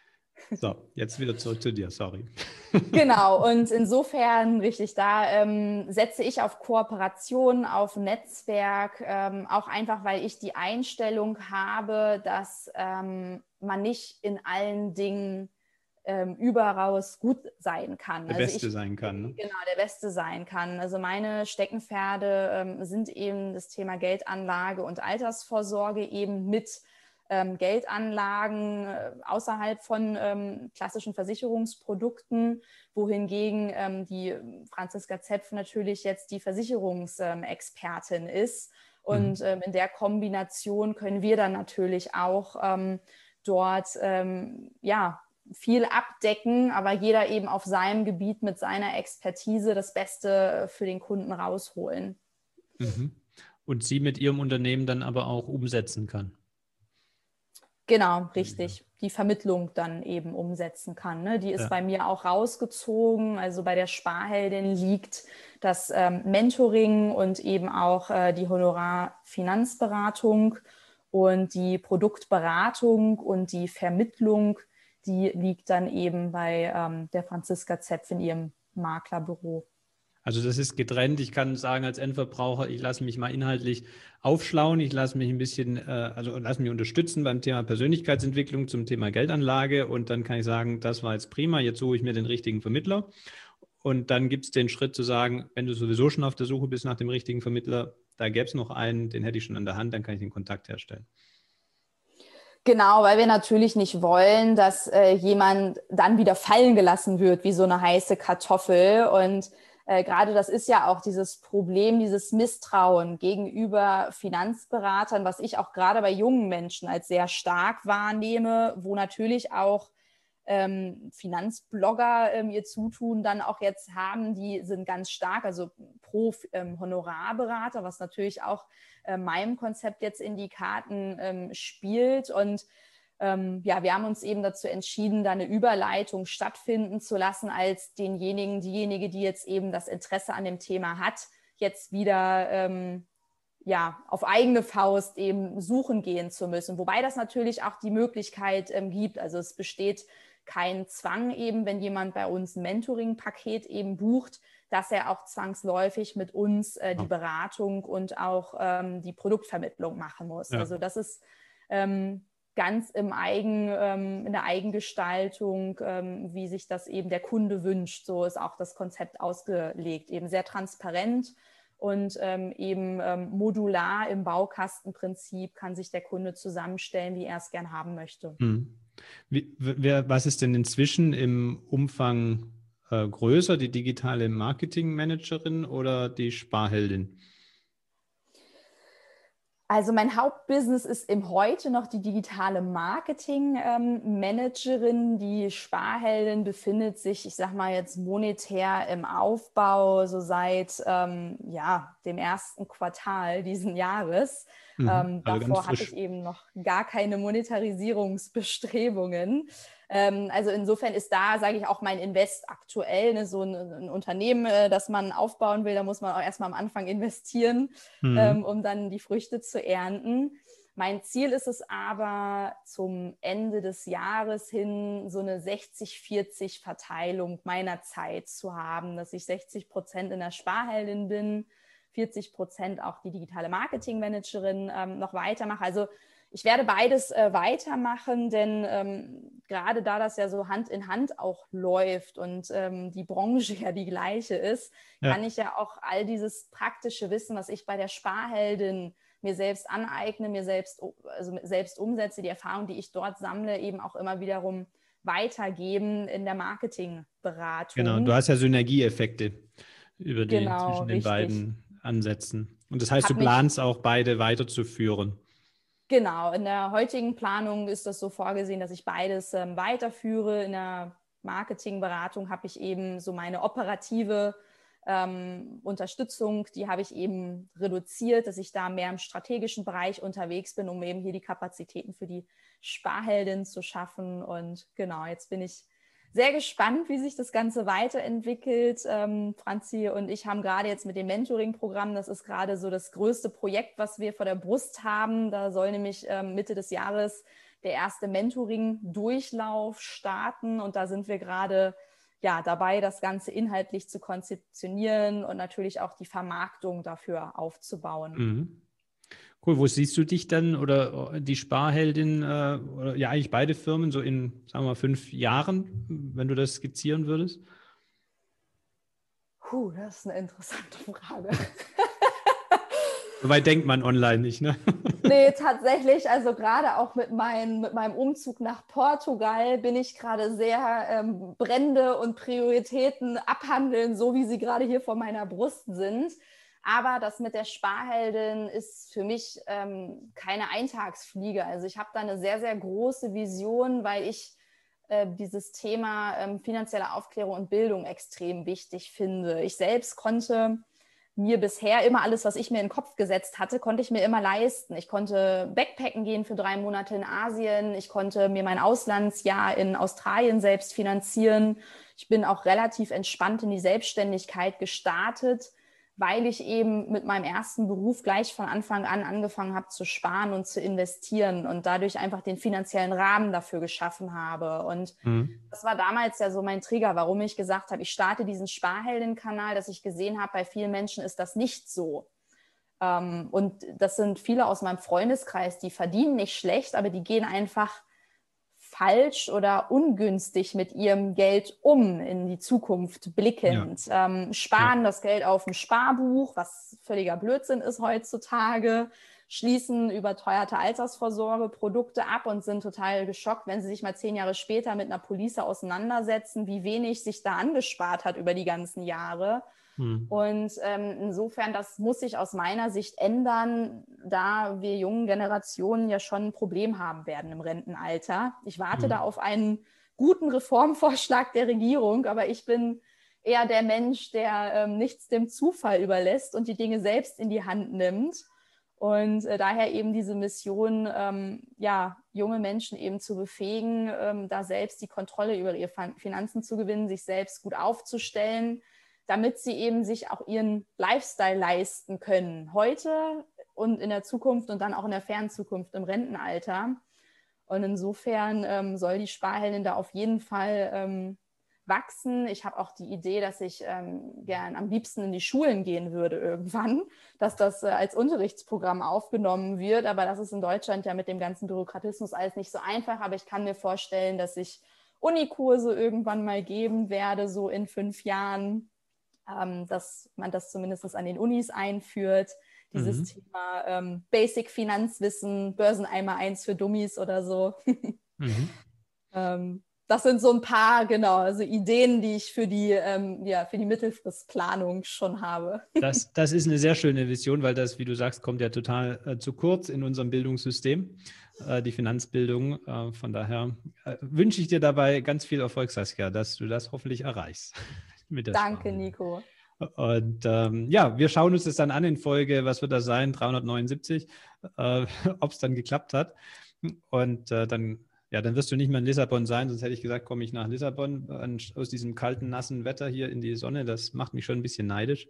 So, jetzt wieder zurück zu dir, sorry. genau, und insofern, richtig, da ähm, setze ich auf Kooperation, auf Netzwerk, ähm, auch einfach, weil ich die Einstellung habe, dass ähm, man nicht in allen Dingen ähm, überaus gut sein kann. Der Also Beste ich sein kann, ne? genau der Beste sein kann. Also meine Steckenpferde ähm, sind eben das Thema Geldanlage und Altersvorsorge eben mit ähm, Geldanlagen äh, außerhalb von ähm, klassischen Versicherungsprodukten, wohingegen ähm, die Franziska Zepf natürlich jetzt die Versicherungsexpertin ist. Und Mhm. ähm, in der Kombination können wir dann natürlich auch ähm, dort ähm, ja, viel abdecken, aber jeder eben auf seinem Gebiet mit seiner Expertise das Beste für den Kunden rausholen. Mhm. Und sie mit ihrem Unternehmen dann aber auch umsetzen kann. Genau, richtig. Die Vermittlung dann eben umsetzen kann. Ne? Die ist Ja. bei mir auch rausgezogen. Also bei der Sparheldin liegt das ähm, Mentoring und eben auch äh, die Honorarfinanzberatung und die Produktberatung und die Vermittlung, die liegt dann eben bei ähm, der Franziska Zepf in ihrem Maklerbüro. Also das ist getrennt. Ich kann sagen, als Endverbraucher, ich lasse mich mal inhaltlich aufschlauen. Ich lasse mich ein bisschen, äh, also lasse mich unterstützen beim Thema Persönlichkeitsentwicklung zum Thema Geldanlage. Und dann kann ich sagen, das war jetzt prima, jetzt suche ich mir den richtigen Vermittler. Und dann gibt es den Schritt zu sagen, wenn du sowieso schon auf der Suche bist nach dem richtigen Vermittler, da gäbe es noch einen, den hätte ich schon an der Hand, dann kann ich den Kontakt herstellen. Genau, weil wir natürlich nicht wollen, dass äh, jemand dann wieder fallen gelassen wird wie so eine heiße Kartoffel. Und äh, gerade das ist ja auch dieses Problem, dieses Misstrauen gegenüber Finanzberatern, was ich auch gerade bei jungen Menschen als sehr stark wahrnehme, wo natürlich auch ähm, Finanzblogger ähm, ihr Zutun dann auch jetzt haben, die sind ganz stark, also pro ähm, Honorarberater, was natürlich auch äh, meinem Konzept jetzt in die Karten ähm, spielt. Und ähm, ja, wir haben uns eben dazu entschieden, da eine Überleitung stattfinden zu lassen, als denjenigen, diejenige, die jetzt eben das Interesse an dem Thema hat, jetzt wieder ähm, ja, auf eigene Faust eben suchen gehen zu müssen. Wobei das natürlich auch die Möglichkeit ähm, gibt. Also es besteht kein Zwang eben, wenn jemand bei uns ein Mentoring-Paket eben bucht, dass er auch zwangsläufig mit uns äh, die Beratung und auch ähm, die Produktvermittlung machen muss. Ja. Also das ist ähm, ganz im Eigen, ähm, in der Eigengestaltung, ähm, wie sich das eben der Kunde wünscht. So ist auch das Konzept ausgelegt, eben sehr transparent und ähm, eben ähm, modular im Baukastenprinzip kann sich der Kunde zusammenstellen, wie er es gern haben möchte. Hm. Wie, wer, was ist denn inzwischen im Umfang äh, größer, die digitale Marketingmanagerin oder die Sparheldin? Also mein Hauptbusiness ist im Heute noch die digitale Marketing-Managerin. Ähm, die Sparheldin befindet sich, ich sag mal jetzt monetär im Aufbau, so seit ähm, ja, dem ersten Quartal diesen Jahres. Mhm, ähm, also davor hatte ich eben noch gar keine Monetarisierungsbestrebungen. Ähm, also insofern ist da, sage ich, auch mein Invest aktuell, ne, so ein, ein Unternehmen, äh, das man aufbauen will, da muss man auch erstmal am Anfang investieren, mhm. ähm, um dann die Früchte zu ernten. Mein Ziel ist es aber, zum Ende des Jahres hin so eine sechzig vierzig Verteilung meiner Zeit zu haben, dass ich sechzig Prozent in der Sparheldin bin, vierzig Prozent auch die digitale Marketingmanagerin ähm, noch weitermache. Also ich werde beides äh, weitermachen, denn ähm, gerade da das ja so Hand in Hand auch läuft und ähm, die Branche ja die gleiche ist, ja. kann ich ja auch all dieses praktische Wissen, was ich bei der Sparheldin mir selbst aneigne, mir selbst, also selbst umsetze, die Erfahrung, die ich dort sammle, eben auch immer wiederum weitergeben in der Marketingberatung. Genau, du hast ja Synergieeffekte über die, genau, zwischen den richtig. beiden Ansätzen. Und das heißt, Hab du planst auch beide weiterzuführen. Genau, in der heutigen Planung ist das so vorgesehen, dass ich beides ähm, weiterführe. In der Marketingberatung habe ich eben so meine operative ähm, Unterstützung, die habe ich eben reduziert, dass ich da mehr im strategischen Bereich unterwegs bin, um eben hier die Kapazitäten für die Sparheldin zu schaffen. Und genau, jetzt bin ich sehr gespannt, wie sich das Ganze weiterentwickelt. Ähm, Franzi und ich haben gerade jetzt mit dem Mentoring-Programm, das ist gerade so das größte Projekt, was wir vor der Brust haben. Da soll nämlich ähm, Mitte des Jahres der erste Mentoring-Durchlauf starten. Und da sind wir gerade ja, dabei, das Ganze inhaltlich zu konzeptionieren und natürlich auch die Vermarktung dafür aufzubauen. Mhm. Cool, wo siehst du dich dann oder die Sparheldin äh, oder ja eigentlich beide Firmen so in, sagen wir mal, fünf Jahren, wenn du das skizzieren würdest? Puh, das ist eine interessante Frage. So weit denkt man online nicht, ne? Nee, tatsächlich, also gerade auch mit, mein, mit meinem Umzug nach Portugal bin ich gerade sehr ähm, Brände und Prioritäten abhandeln, so wie sie gerade hier vor meiner Brust sind. Aber das mit der Sparheldin ist für mich ähm, keine Eintagsfliege. Also ich habe da eine sehr, sehr große Vision, weil ich äh, dieses Thema ähm, finanzielle Aufklärung und Bildung extrem wichtig finde. Ich selbst konnte mir bisher immer alles, was ich mir in den Kopf gesetzt hatte, konnte ich mir immer leisten. Ich konnte Backpacken gehen für drei Monate in Asien. Ich konnte mir mein Auslandsjahr in Australien selbst finanzieren. Ich bin auch relativ entspannt in die Selbstständigkeit gestartet, weil ich eben mit meinem ersten Beruf gleich von Anfang an angefangen habe zu sparen und zu investieren und dadurch einfach den finanziellen Rahmen dafür geschaffen habe. Und Mhm. das war damals ja so mein Trigger, warum ich gesagt habe, ich starte diesen Sparhelden-Kanal, dass ich gesehen habe, bei vielen Menschen ist das nicht so. Ähm, und das sind viele aus meinem Freundeskreis, die verdienen nicht schlecht, aber die gehen einfach falsch oder ungünstig mit ihrem Geld um, in die Zukunft blickend. Ja. Ähm, sparen Ja. das Geld auf dem Sparbuch, was völliger Blödsinn ist heutzutage, schließen überteuerte Altersvorsorgeprodukte ab und sind total geschockt, wenn sie sich mal zehn Jahre später mit einer Police auseinandersetzen, wie wenig sich da angespart hat über die ganzen Jahre. Mhm. Und ähm, insofern, das muss sich aus meiner Sicht ändern, da wir jungen Generationen ja schon ein Problem haben werden im Rentenalter. Ich warte Mhm. da auf einen guten Reformvorschlag der Regierung, aber ich bin eher der Mensch, der ähm, nichts dem Zufall überlässt und die Dinge selbst in die Hand nimmt. Und äh, daher eben diese Mission, ähm, ja, junge Menschen eben zu befähigen, ähm, da selbst die Kontrolle über ihre Finanzen zu gewinnen, sich selbst gut aufzustellen, damit sie eben sich auch ihren Lifestyle leisten können, heute und in der Zukunft und dann auch in der fernen Zukunft im Rentenalter. Und insofern ähm, soll die Sparheldin da auf jeden Fall ähm, wachsen. Ich habe auch die Idee, dass ich ähm, gern am liebsten in die Schulen gehen würde irgendwann, dass das äh, als Unterrichtsprogramm aufgenommen wird. Aber das ist in Deutschland ja mit dem ganzen Bürokratismus alles nicht so einfach. Aber ich kann mir vorstellen, dass ich Unikurse irgendwann mal geben werde, so in fünf Jahren, ähm, dass man das zumindest an den Unis einführt. Dieses Mhm. Thema ähm, Basic Finanzwissen, Börseneimer eins für Dummies oder so. Mhm. ähm, das sind so ein paar, genau, also Ideen, die ich für die, ähm, ja, für die Mittelfristplanung schon habe. Das, das ist eine sehr schöne Vision, weil das, wie du sagst, kommt ja total äh, zu kurz in unserem Bildungssystem, äh, die Finanzbildung. Äh, von daher äh, wünsche ich dir dabei ganz viel Erfolg, Saskia, dass du das hoffentlich erreichst mit der Danke, Sprache. Nico. Und ähm, ja, wir schauen uns das dann an in Folge, was wird das sein, dreihundertneunundsiebzig, äh, ob es dann geklappt hat. Und äh, dann, ja, dann wirst du nicht mehr in Lissabon sein, sonst hätte ich gesagt, komme ich nach Lissabon äh, aus diesem kalten, nassen Wetter hier in die Sonne. Das macht mich schon ein bisschen neidisch.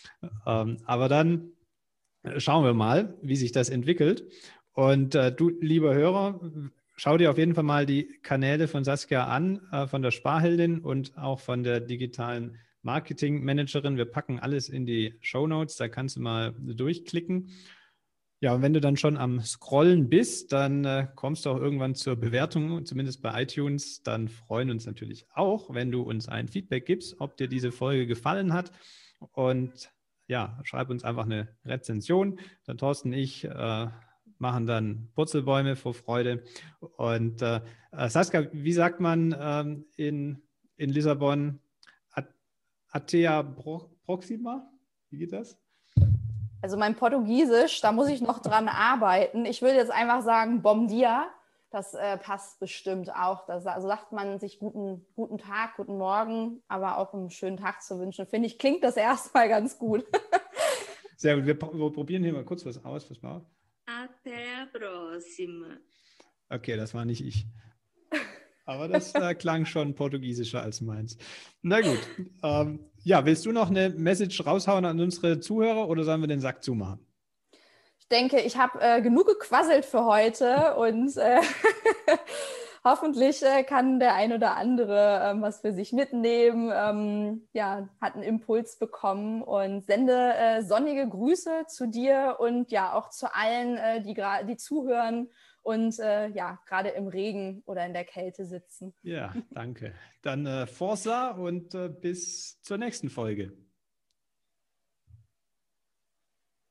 Ähm, aber dann schauen wir mal, wie sich das entwickelt. Und äh, du, lieber Hörer, schau dir auf jeden Fall mal die Kanäle von Saskia an, äh, von der Sparheldin und auch von der digitalen Marketing-Managerin. Wir packen alles in die Shownotes, da kannst du mal durchklicken. Ja, und wenn du dann schon am Scrollen bist, dann äh, kommst du auch irgendwann zur Bewertung, zumindest bei iTunes. Dann freuen uns natürlich auch, wenn du uns ein Feedback gibst, ob dir diese Folge gefallen hat. Und ja, schreib uns einfach eine Rezension. Der Thorsten und ich äh, machen dann Purzelbäume vor Freude. Und äh, Saskia, wie sagt man ähm, in, in Lissabon? Atea Proxima? Wie geht das? Also mein Portugiesisch, da muss ich noch dran arbeiten. Ich würde jetzt einfach sagen Bom dia. Das äh, passt bestimmt auch. Das, also sagt man sich guten, guten Tag, guten Morgen, aber auch einen schönen Tag zu wünschen. Finde ich, klingt das erstmal ganz gut. Sehr gut. Wir, wir probieren hier mal kurz was aus. Was war? Até a próxima. Okay, das war nicht ich. Aber das äh, klang schon portugiesischer als meins. Na gut. Ähm, ja, willst du noch eine Message raushauen an unsere Zuhörer oder sollen wir den Sack zumachen? Ich denke, ich habe äh, genug gequasselt für heute und äh, hoffentlich äh, kann der ein oder andere ähm, was für sich mitnehmen, ähm, ja, hat einen Impuls bekommen und sende äh, sonnige Grüße zu dir und ja auch zu allen, äh, die, die zuhören und äh, ja, gerade im Regen oder in der Kälte sitzen. Ja, danke. Dann äh, Forza und äh, bis zur nächsten Folge.